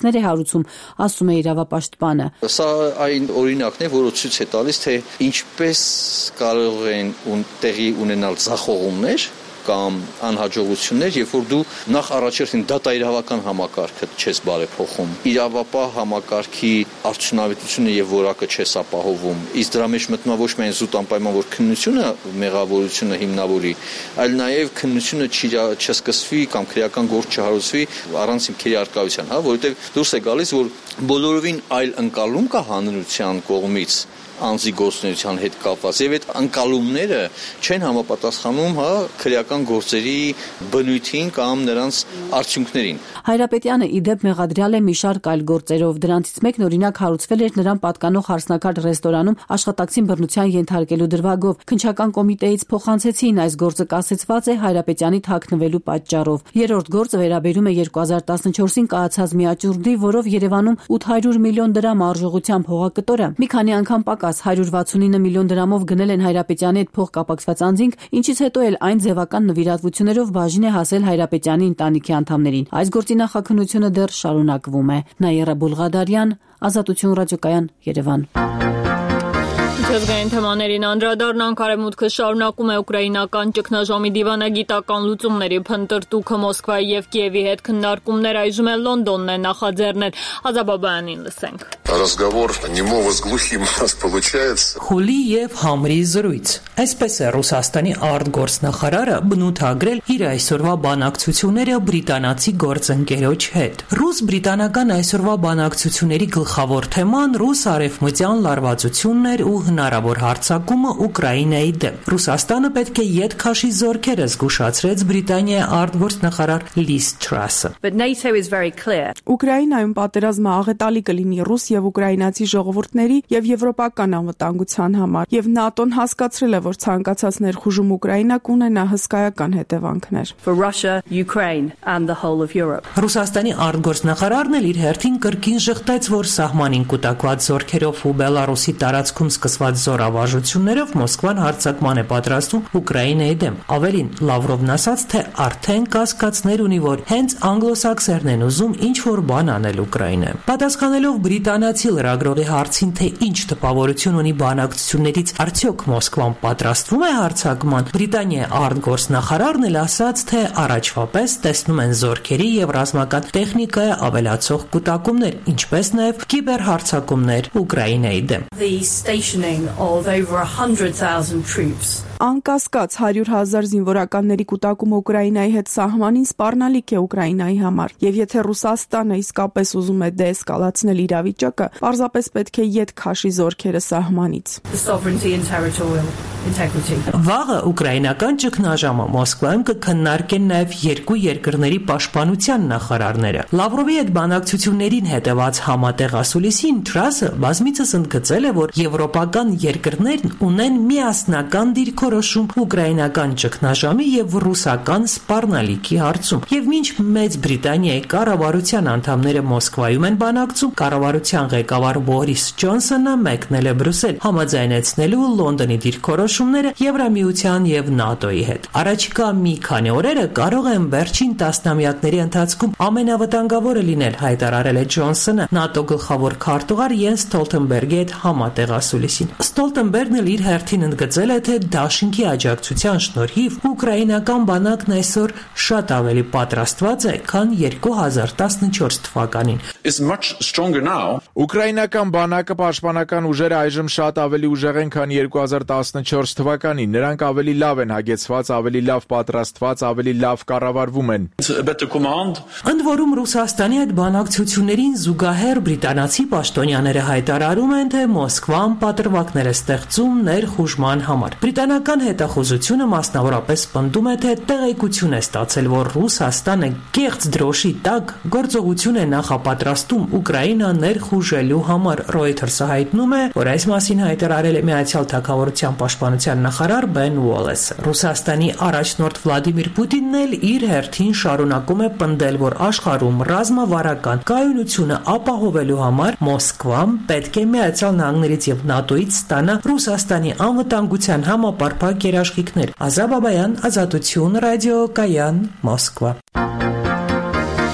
կառուցում, ասում է իրավապաշտպանը։ Սա այն օրինակն է, որը ցույց է տալիս, թե ինչպես կարող են տեղի ունենալ ձախողումներ կամ անհաջողություններ, երբ որ դու նախ առաջերտին դատաիրավական համակարգը չես բարեփոխում, իրավապահ համակարգի արդյունավետությունը եւ որակը չես ապահովում, իսկ դրա մեջ մտնում է ոչ միայն զուտ անպայման որ քննությունը մեղավորությունը հիմնավորի, այլ նաեւ քննությունը չսկսվի կամ քրեական գործ չհարուցվի առանց հիմքերի արկայության, հա, որովհետեւ դուրս է գալիս, որ բոլորովին այլ ընկալում կա հանրության կողմից անձի գործունեության հետ կապված եւ այդ անկալումները չեն համապատասխանում հա քրեական գործերի բնույթին կամ նրանց արդյունքներին։ Հայրապետյանը իդեպ մեղադրյալ է մի շարք այլ գործերով, դրանցից մեկն օրինակ հարուցվել էր նրան պատկանող հարսնաքար ռեստորանում աշխատակցին բռնության ենթարկելու դրվագով։ Քննչական կոմիտեից փոխանցեցին այս գործը կասեցված է Հայրապետյանի թաքնվելու պատճառով։ Երրորդ գործը վերաբերում է երկու հազար տասնչորսին կայացած միաճուրդի, որով Երևանում ութ հարյուր միլիոն դրամ արժողությամբ հողակտորը մի քանի անգամ հարյուր վաթսունինը միլիոն դրամով գնել են Հայրապետյանի հետ փող կապակցված անձինք, ինչից հետո էլ այն ձևական նվիրատվություններով բաժին է հասել Հայրապետյանի ընտանիքի անդամներին։ Այս գործի նախաքննությունը դեռ շարունակվում է։ Նաիրա Բուլղադարյան, Ազատություն ռադիոկայան, Երևան։ Միջազգային թեմաներին անդրադառնանք, Արևմուտքը շարունակում է ուկրաինական ճգնաժամի դիվանագիտական լուծումների փնտրտուքը Մոսկվայի եւ Կիևի հետ քննարկումներ այժմ էլ Լոնդոնն է նախաձեռնել։ Ազաբաբյանին լսենք։ Разговор немого с глухим у нас получается. Խուլի եւ համրի զրույց։ Այսպես է Ռուսաստանի արտգործնախարարը բնութագրել իր այսօրվա բանակցությունները բրիտանացի գործընկերոջ հետ։ Ռուս-բրիտանական այսօրվա բանակցությունների գլխավոր թեման ռուս-արևմտյան լարվածություններ ու հնարավոր հարձակումը Ուկրաինայի դեմ։ Ռուսաստանը պետք է ետ քաշի զորքերը, զգուշացրեց Բրիտանիայի արտգործնախարար Լիզ Թրասը։ Ուկրաինայում պատերազմը աղետալի կլինի ռուս եւ ուկրաինացի ժողովուրդների եւ եվրոպական անվտանգության համար, եւ ՆԱՏՕ-ն հասկացրել է, որ ցանկացած ներխուժում Ուկրաինա կունենա հսկայական հետևանքներ։ Ռուսաստանի արտգործնախարարն էլ իր հերթին կրկին ժխտեց, որ սահմանին կուտակված զորքերով ու Բելարուսի տարածքում սկսված զորավարժություններով Մոսկվան հարձակման է պատրաստում Ուկրաինայի դեմ։ Ավելին, Լավրովն ասաց, թե արդեն կասկածներ ունի, որ հենց անգլոսաքսերն են ուզում ինչ-որ բան անել Ուկրաինայում։ Պատասխանելով բրիտանացի լրագրողի հարցին, թե ինչ տպավորություն ունի բանակցություններից, արդյոք Մոսկվան պատրաստվում է հարձակման, Բրիտանիայի արտգործնախարարն էլ ասաց, թե առաջվա պես տեսնում են զորքերի եւ ռազմական տեխնիկայի ավելացող կուտակումներ, ինչպես նաեւ կիբերհարձակումներ Ուկրաինայի դեմ։ Անկասկած հարյուր հազար զինվորականների կուտակումը Ուկրաինայի հետ սահմանին սպառնալիք է Ուկրաինայի համար, եւ եթե Ռուսաստանը իսկապես ուզում է դեէսկալացնել իրավիճակը, պարզապես պետք է ետ քաշի զորքերը սահմանից։ Վաղը ուկրաինական ճգնաժամը Մոսկվայում կքննարկեն նաև երկու երկրների պաշտպանության նախարարները։ Լավրովի հետ բանակցություններին հետևած համատեղ ասուլիսին Թրասը բազմիցս ընդգծել է, որ եվրոպական երկրներն ունեն միասնական դիրքորոշում ուկրաինական ճգնաժամի եւ ռուսական սպառնալիքի հարցում։ Եվ մինչ Մեծ Բրիտանիայի կառավարության անդամները Մոսկվայում են բանակցում, կառավարության ղեկավար Բորիս Ջոնսոնը մեկնել է Բրյուսել համաձայնեցնելու Լոնդոնի դիրքորոշումները Եվրամիության եւ ՆԱՏՕ-ի հետ։ Առաջիկա մի քանի օրերը կարող են վերջին տասնամյակների ընթացքում ամենավտանգավորը լինել, հայտարարել է Ջոնսոնը ՆԱՏՕ գլխավոր քարտուղար Յենս Ստոլտենբերգի հետ համատեղ ասուլիսին։ Ստոլտենբերգն էլ իր հերթին ընդգծել է, թե դաշինքի աջակցության շնորհիվ ուկրաինական բանակն այսօր շատ ավելի պատրաստված է, քան երկու հազար տասնչորս թվականին։ Ուկրաինական բանակը պաշտպանական ուժերը այժմ շատ ավելի ուժեղ են, քան երկու հազար տասնչորս թվականին։ Նրանք ավելի լավ են հագեցված, ավելի լավ պատրաստված, ավելի լավ կառավարվում են։ Ընդ որում Ռուսաստանի հետ բանակցություններին զուգահեռ բրիտանացի պաշտոնյաները հայտարարում են, թե Մոսկվան պատրվակներ է ստեղծում ներխուժման համար։ Բրիտանական հետախուզությունը մասնավորապես պնդում է, թե տեղեկություն է ստացել, որ Ռուսաստանը կեղծ դրոշի տակ գործողություն է նախապատրաստում Ուկրաինա ներխուժելու համար։ Reuters-ը հայտնում է, որ այս մասին հայտարարել է Միացյալ Թագավորության պաշտպանության նախարար Բեն Ուոլեսը։ Ռուսաստանի առաջնորդ Վլադիմիր Պուտինն էլ իր հերթին շարունակում է պնդել, որ աշխարհում ռազմավարական կայունությունը ապահովելու համար Մոսկվան պետք է Միացյալ Նահանգներից եւ ՆԱՏՕ-ից ստանա Ռուսաստանի անվտանգության համապարփակ երաշխիքներ։ Ազաբաբայան, Ազատություն ռադիոկայան, Մոսկվա։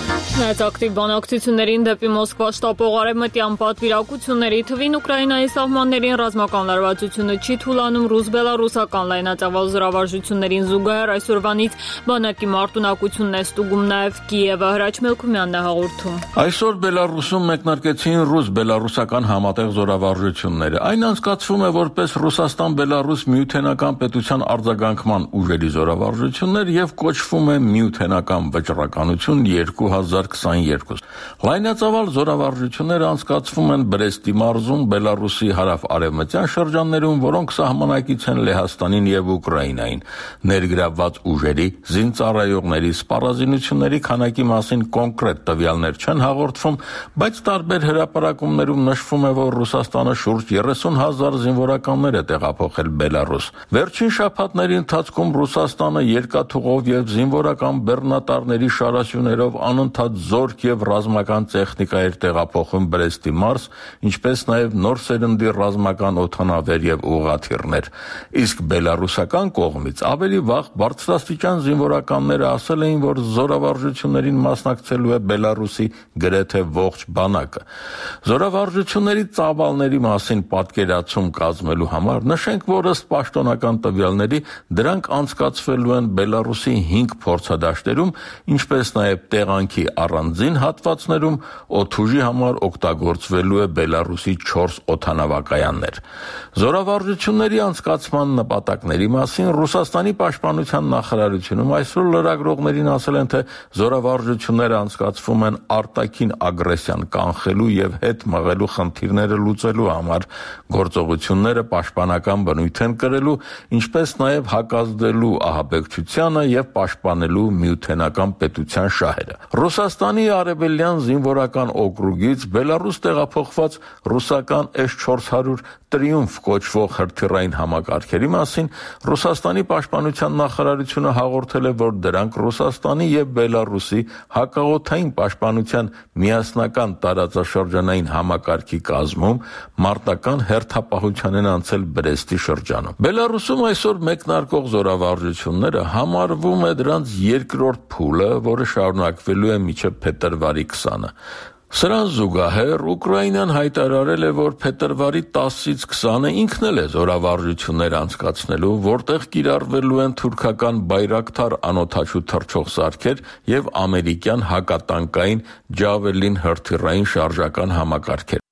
Չնայած ակտիվ բանակցություններին դեպի Մոսկվա շտապող արևմտյան պատվիրակությունների թվին Ուկրաինայի սահմաններին ռազմական լարվածությունը չի թուլանում ռուս-բելարուսական լայնածավալ զորավարժություններին զուգահեռ այսօրվանից բանակի մարտունակությունն է ստուգում նաև Կիևը։ Հրաչ Մելքումյանն է հաղորդում։ Այսօր Բելարուսում մեկնարկեցին ռուս-բելարուսական համատեղ զորավարժությունները։ Այն անցկացվում է որպես Ռուսաստան-Բելարուս միութենական պետության արձագանքման ուժերի զորավարժություններ եւ կոչվում է միութենական վճռականություն երկու հազար քսաներկու։ Լայնածավալ զորավարժությունները անցկացվում են Բրեստի մարզում, Բելարուսի հարավ-արևմտյան շրջաններում, որոնք սահմանակից են Լեհաստանին եւ Ուկրաինային։ Ներգրավված ուժերի, զինծառայողների, սպառազինությունների քանակի մասին կոնկրետ տվյալներ չեն հաղորդվում, բայց տարբեր հրապարակումներում նշվում է, որ Ռուսաստանը շուրջ երեսուն հազար զինվորականներ է տեղափոխել Բելարուս։ Վերջին շաբաթների ընթացքում Ռուսաստանը երկաթուղով եւ զինվորական բեռնատարների շարասյուներով անընդհատ զորք եւ ռազմական տեխնիկա էր տեղափոխում Բրեստի մարզ, ինչպես նաեւ նոր սերնդի ռազմական օդանավեր եւ ուղղաթիռներ։ Իսկ բելարուսական կողմից ավելի վաղ բարձրաստիճան զինվորականները ասել էին, որ զորավարժություններին մասնակցելու է Բելարուսի գրեթե ողջ բանակը։ Զորավարժությունների ծավալների մասին պատկերացում կազմելու համար նշենք, որ ըստ պաշտոնական տվյալների դրանք անցկացվելու են Բելարուսի հինգ փորձադաշտերում, ինչպես նաև տեղանքի առանձին հատվածներում օդուժի համար օգտագործվելու է Բելարուսի չորս օդանավակայաններ։ Զորավարժությունների անցկացման նպատակների մասին Ռուսաստանի պաշտպանության նախարարությունում այսօր լրագրողներին ասել են, թե զորավարժությունները անցկացվում են արտաքին ագրեսիան կանխելու եւ հետ մղելու խնդիրները լուծելու համար, գործողությունները պաշտպանական բնույթ են կրելու, ինչպես նաև հակազդելու ահաբեկչությանը եւ պաշտպանելու միութենական պետության շահերը։ Ռուսաստանի արևելյան զինվորական օկրուգից Բելարուս տեղափոխված ռուսական էս չորս հարյուր Տրիումֆ կոչվող հրթիռային համակարգերի մասին Ռուսաստանի պաշտպանության նախարարությունը հաղորդել է, որ դրանք Ռուսաստանի եւ Բելարուսի հակաօդային պաշտպանության միասնական տարածաշրջանային համակարգի կազմում մարտական հերթապահության են անցել Բրեստի շրջանում։ Բելարուսում այսօր մեկնարկող զորավարժությունները համարվում է դրանց երկրորդ փուլը, որը շարունակվելու է մինչև փետրվարի քսանը։ Սրան զուգահեռ Ուկրաինան հայտարարել է, որ փետրվարի տասից քսանը ինքն էլ է զորավարժություններ անցկացնելու, որտեղ կիրառվելու են թուրքական բայրակթար անօդաչու թռչող սարքեր եւ ամերիկյան հակատանկային Ջավելին հրթիռային շարժական համակարգեր։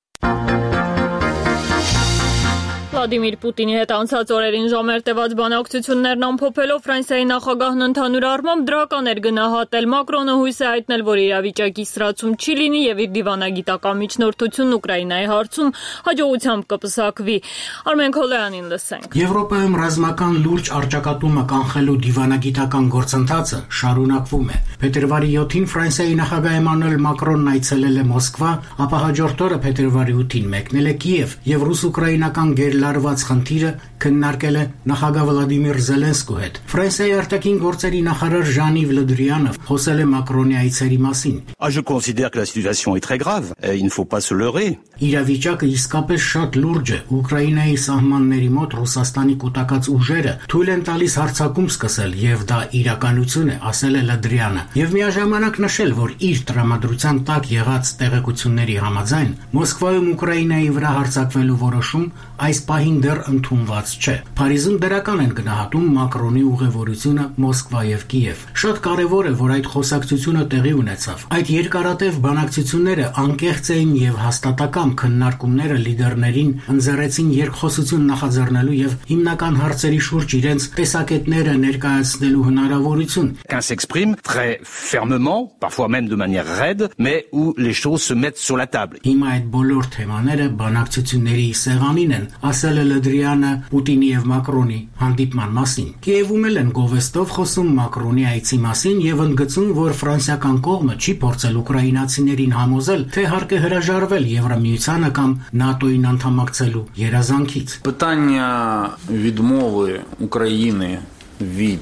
Վլադիմիր Պուտինի հետ անցած օրերին ժամեր տևած բանակցություններն ամփոփելով Ֆրանսիայի նախագահն ընդհանուր առմամբ դրական էր գնահատել։ Մակրոնը հույս է հայտնել, որ իրավիճակի սրացում չի լինի եւ իր դիվանագիտական միջնորդությունն Ուկրաինայի հարցում հաջողությամբ կպսակվի։ Արմեն Քոլյանին լսենք։ Եվրոպայում ռազմական լուրջ առճակատումը կանխելու դիվանագիտական գործընթացը շարունակվում է։ Փետրվարի յոթին Ֆրանսիայի նախագահ Էմանուել Մակրոնն այցելել է Մոսկվա, ապա հաջորդ օրը փետրվարի ութին մեկնել է Կիև եւ ռուս-ուկրաինական գերլարված խնդիրը քննարկել է նախագահ Վլադիմիր Զելենսկու հետ։ Ֆրանսիայի արտաքին գործերի նախարար Ժան-Իվ Լը Դրիանը խոսել է Մակրոնի այցերի մասին։ Je considère que la situation est très grave, il ne faut pas se leurrer. Իրավիճակը իսկապես շատ լուրջ է։ Ուկրաինայի սահմանների մոտ Ռուսաստանի կուտակած ուժերը թույլ են տալիս հարձակում սկսել եւ դա իրականություն է, ասել է Լը Դրիանը։ Եվ միաժամանակ նշել, որ իր տրամադրության տակ եղած տեղեկությունների համաձայն Մոսկվայում Ուկրաինայի վրա հարձակվելու որոշում այս պահին դեռ ընդունված չէ։ Փարիզում դրական են գնահատում Մակրոնի ուղևորությունը Մոսկվա եւ Կիև։ Շատ կարեւոր է, որ այդ խոսակցությունը տեղի ունեցավ։ Այդ երկարատև բանակցությունները անկեղծ էին եւ հաստատակամ քննարկումները լիդերներին ընձեռեցին երկխոսություն նախաձեռնելու եւ հիմնական հարցերի շուրջ իրենց տեսակետները ներկայացնելու հնարավորություն։ Qu'un s'exprime très fermement, parfois même de manière raide, mais où les choses se mettent sur la table. Հիմա այդ բոլոր թեմաները բանակցությունների սեղանին են, ասել է Լը Դրիանը Պուտինի եւ Մակրոնի հանդիպման մասին։ Կիևում էլ են գովեստով խոսում Մակրոնի այցի մասին եւ ընդգծում, որ ֆրանսիական կողմը չի փորձել ուկրաինացիներին համոզել, թե հարկ է հրաժարվել Եվրամիությանը կամ ՆԱՏՕ-ին անդամակցելու երազանքից։ Питання відмови України від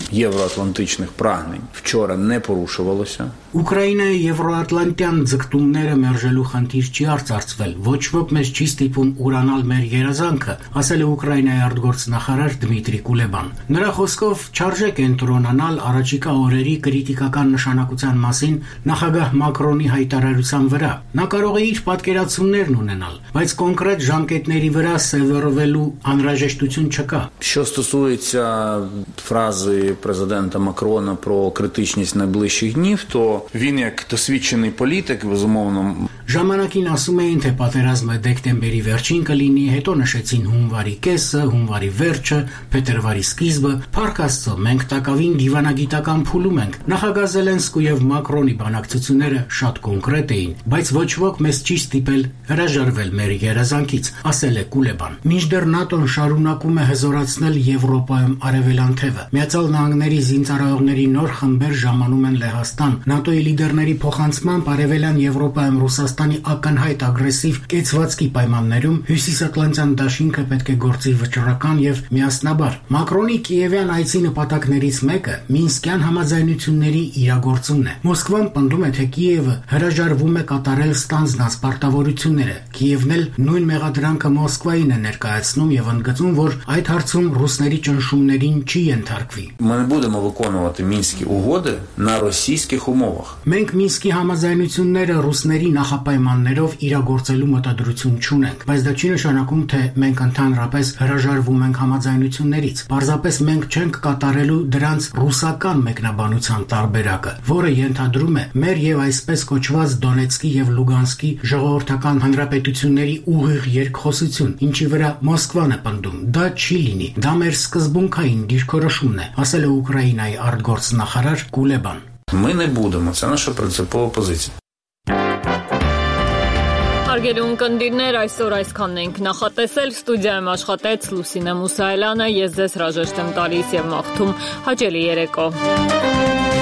євроатлантичних прагнень вчора не порушувалося. Ուկրաինայի եվրոատլանտյան ձգտումները մերժելու խնդիր չի արծարծվել։ Ոչ ոք մեզ չի ստիպում ուրանալ մեր երազանքը, ասել է Ուկրաինայի արտգործնախարար Դմիտրի Կուլեբան։ Նրա խոսքով չարժե կենտրոնանալ առաջիկա օրերի կրիտիկական նշանակության մասին նախագահ Մակրոնի հայտարարության վրա։ Նա կարող է իր պատկերացումներն ունենալ, բայց կոնկրետ ժամկետների вրա սևեռվելու անհրաժեշտություն չկա։ Що стосується фрази президента Макрона про критичність найближчих днів, то він як досвідчений політик, безумовно. Ժամանակին ասում էին, թե պատերազմը դեկտեմբերի վերջին կլինի, հետո նշեցին հունվարի կեսը, հունվարի վերջը, փետրվարի սկիզբը։ Փառք Աստծո, մենք տակավին դիվանագիտական փուլում ենք։ Նախագահ Զելենսկու եւ Մակրոնի բանակցությունները շատ կոնկրետ էին, բայց ոչ ոք մեզ չի ստիպել հրաժարվել մեր երազանքից, ասել է Կուլեբան։ Մինչդեռ ՆԱՏՕ-ն շարունակում է հզորացնել Եվրոպայում արևելան թևը։ Միացյալ Նահանգների զինծառայողների նոր խմբեր ժամանում են Լեհաստան։ ՆԱՏՕ-ի լիդերների փոխանցմամբ արևելյան Եվրոպայում Ռուսաստանի ակնհայտ ագրեսիվ կեցվածքի պայմաններում Հյուսիսատլանտյան դաշինքը պետք է գործի վճռական եւ միասնաբար։ Մակրոնի Կիևյան այցի նպատակներից մեկը Մինսկյան համաձայնությունների իրագործումն է։ Մոսկվան պնդում է, թե Կիևը հրաժարվում է կատարել ստանձնած պարտավորությունները։ Կիևն էլ նույն մեղադրանքը Մոսկվային է ներկայացնում եւ ընդգծում, որ այդ հարցում ռուսների ճնշումներին չի ենթարկվի։ Ми не будемо виконувати Мінські угоди на російських умовах. Մենք Մինսկի համաձայնությունները ռուսների նախապայմաններով իրագործելու մտադրություն չունենք, բայց դա չի նշանակում, թե մենք ընդհանրապես հրաժարվում ենք համաձայնություններից։ Պարզապես մենք չենք կատարելու դրանց ռուսական մեկնաբանության տարբերակը, որը ենթադրում է մեր եւ այսպես կոչված Դոնեցկի եւ Լուգանսկի ժողովրդական հանրապետությունների ուղիղ երկխոսություն, ինչի վրա Մոսկվան է պնդում։ Դա չի լինի։ Դա մեր սկզբունքային դիրքորոշումն է, ասել է Ուկրաինայի արտգործնախարար Կուլեբան։ Ми не будемо, це наша принципова позиція. Հարգելի ունկնդիրներ, այսօր այսքանն ենք նախատեսել։ Ստուդիայում աշխատեց Լուսինե Մուսայելյանը, ես ձեզ հրաժեշտ եմ տալիս եւ մաղթում հաճելի երեկո։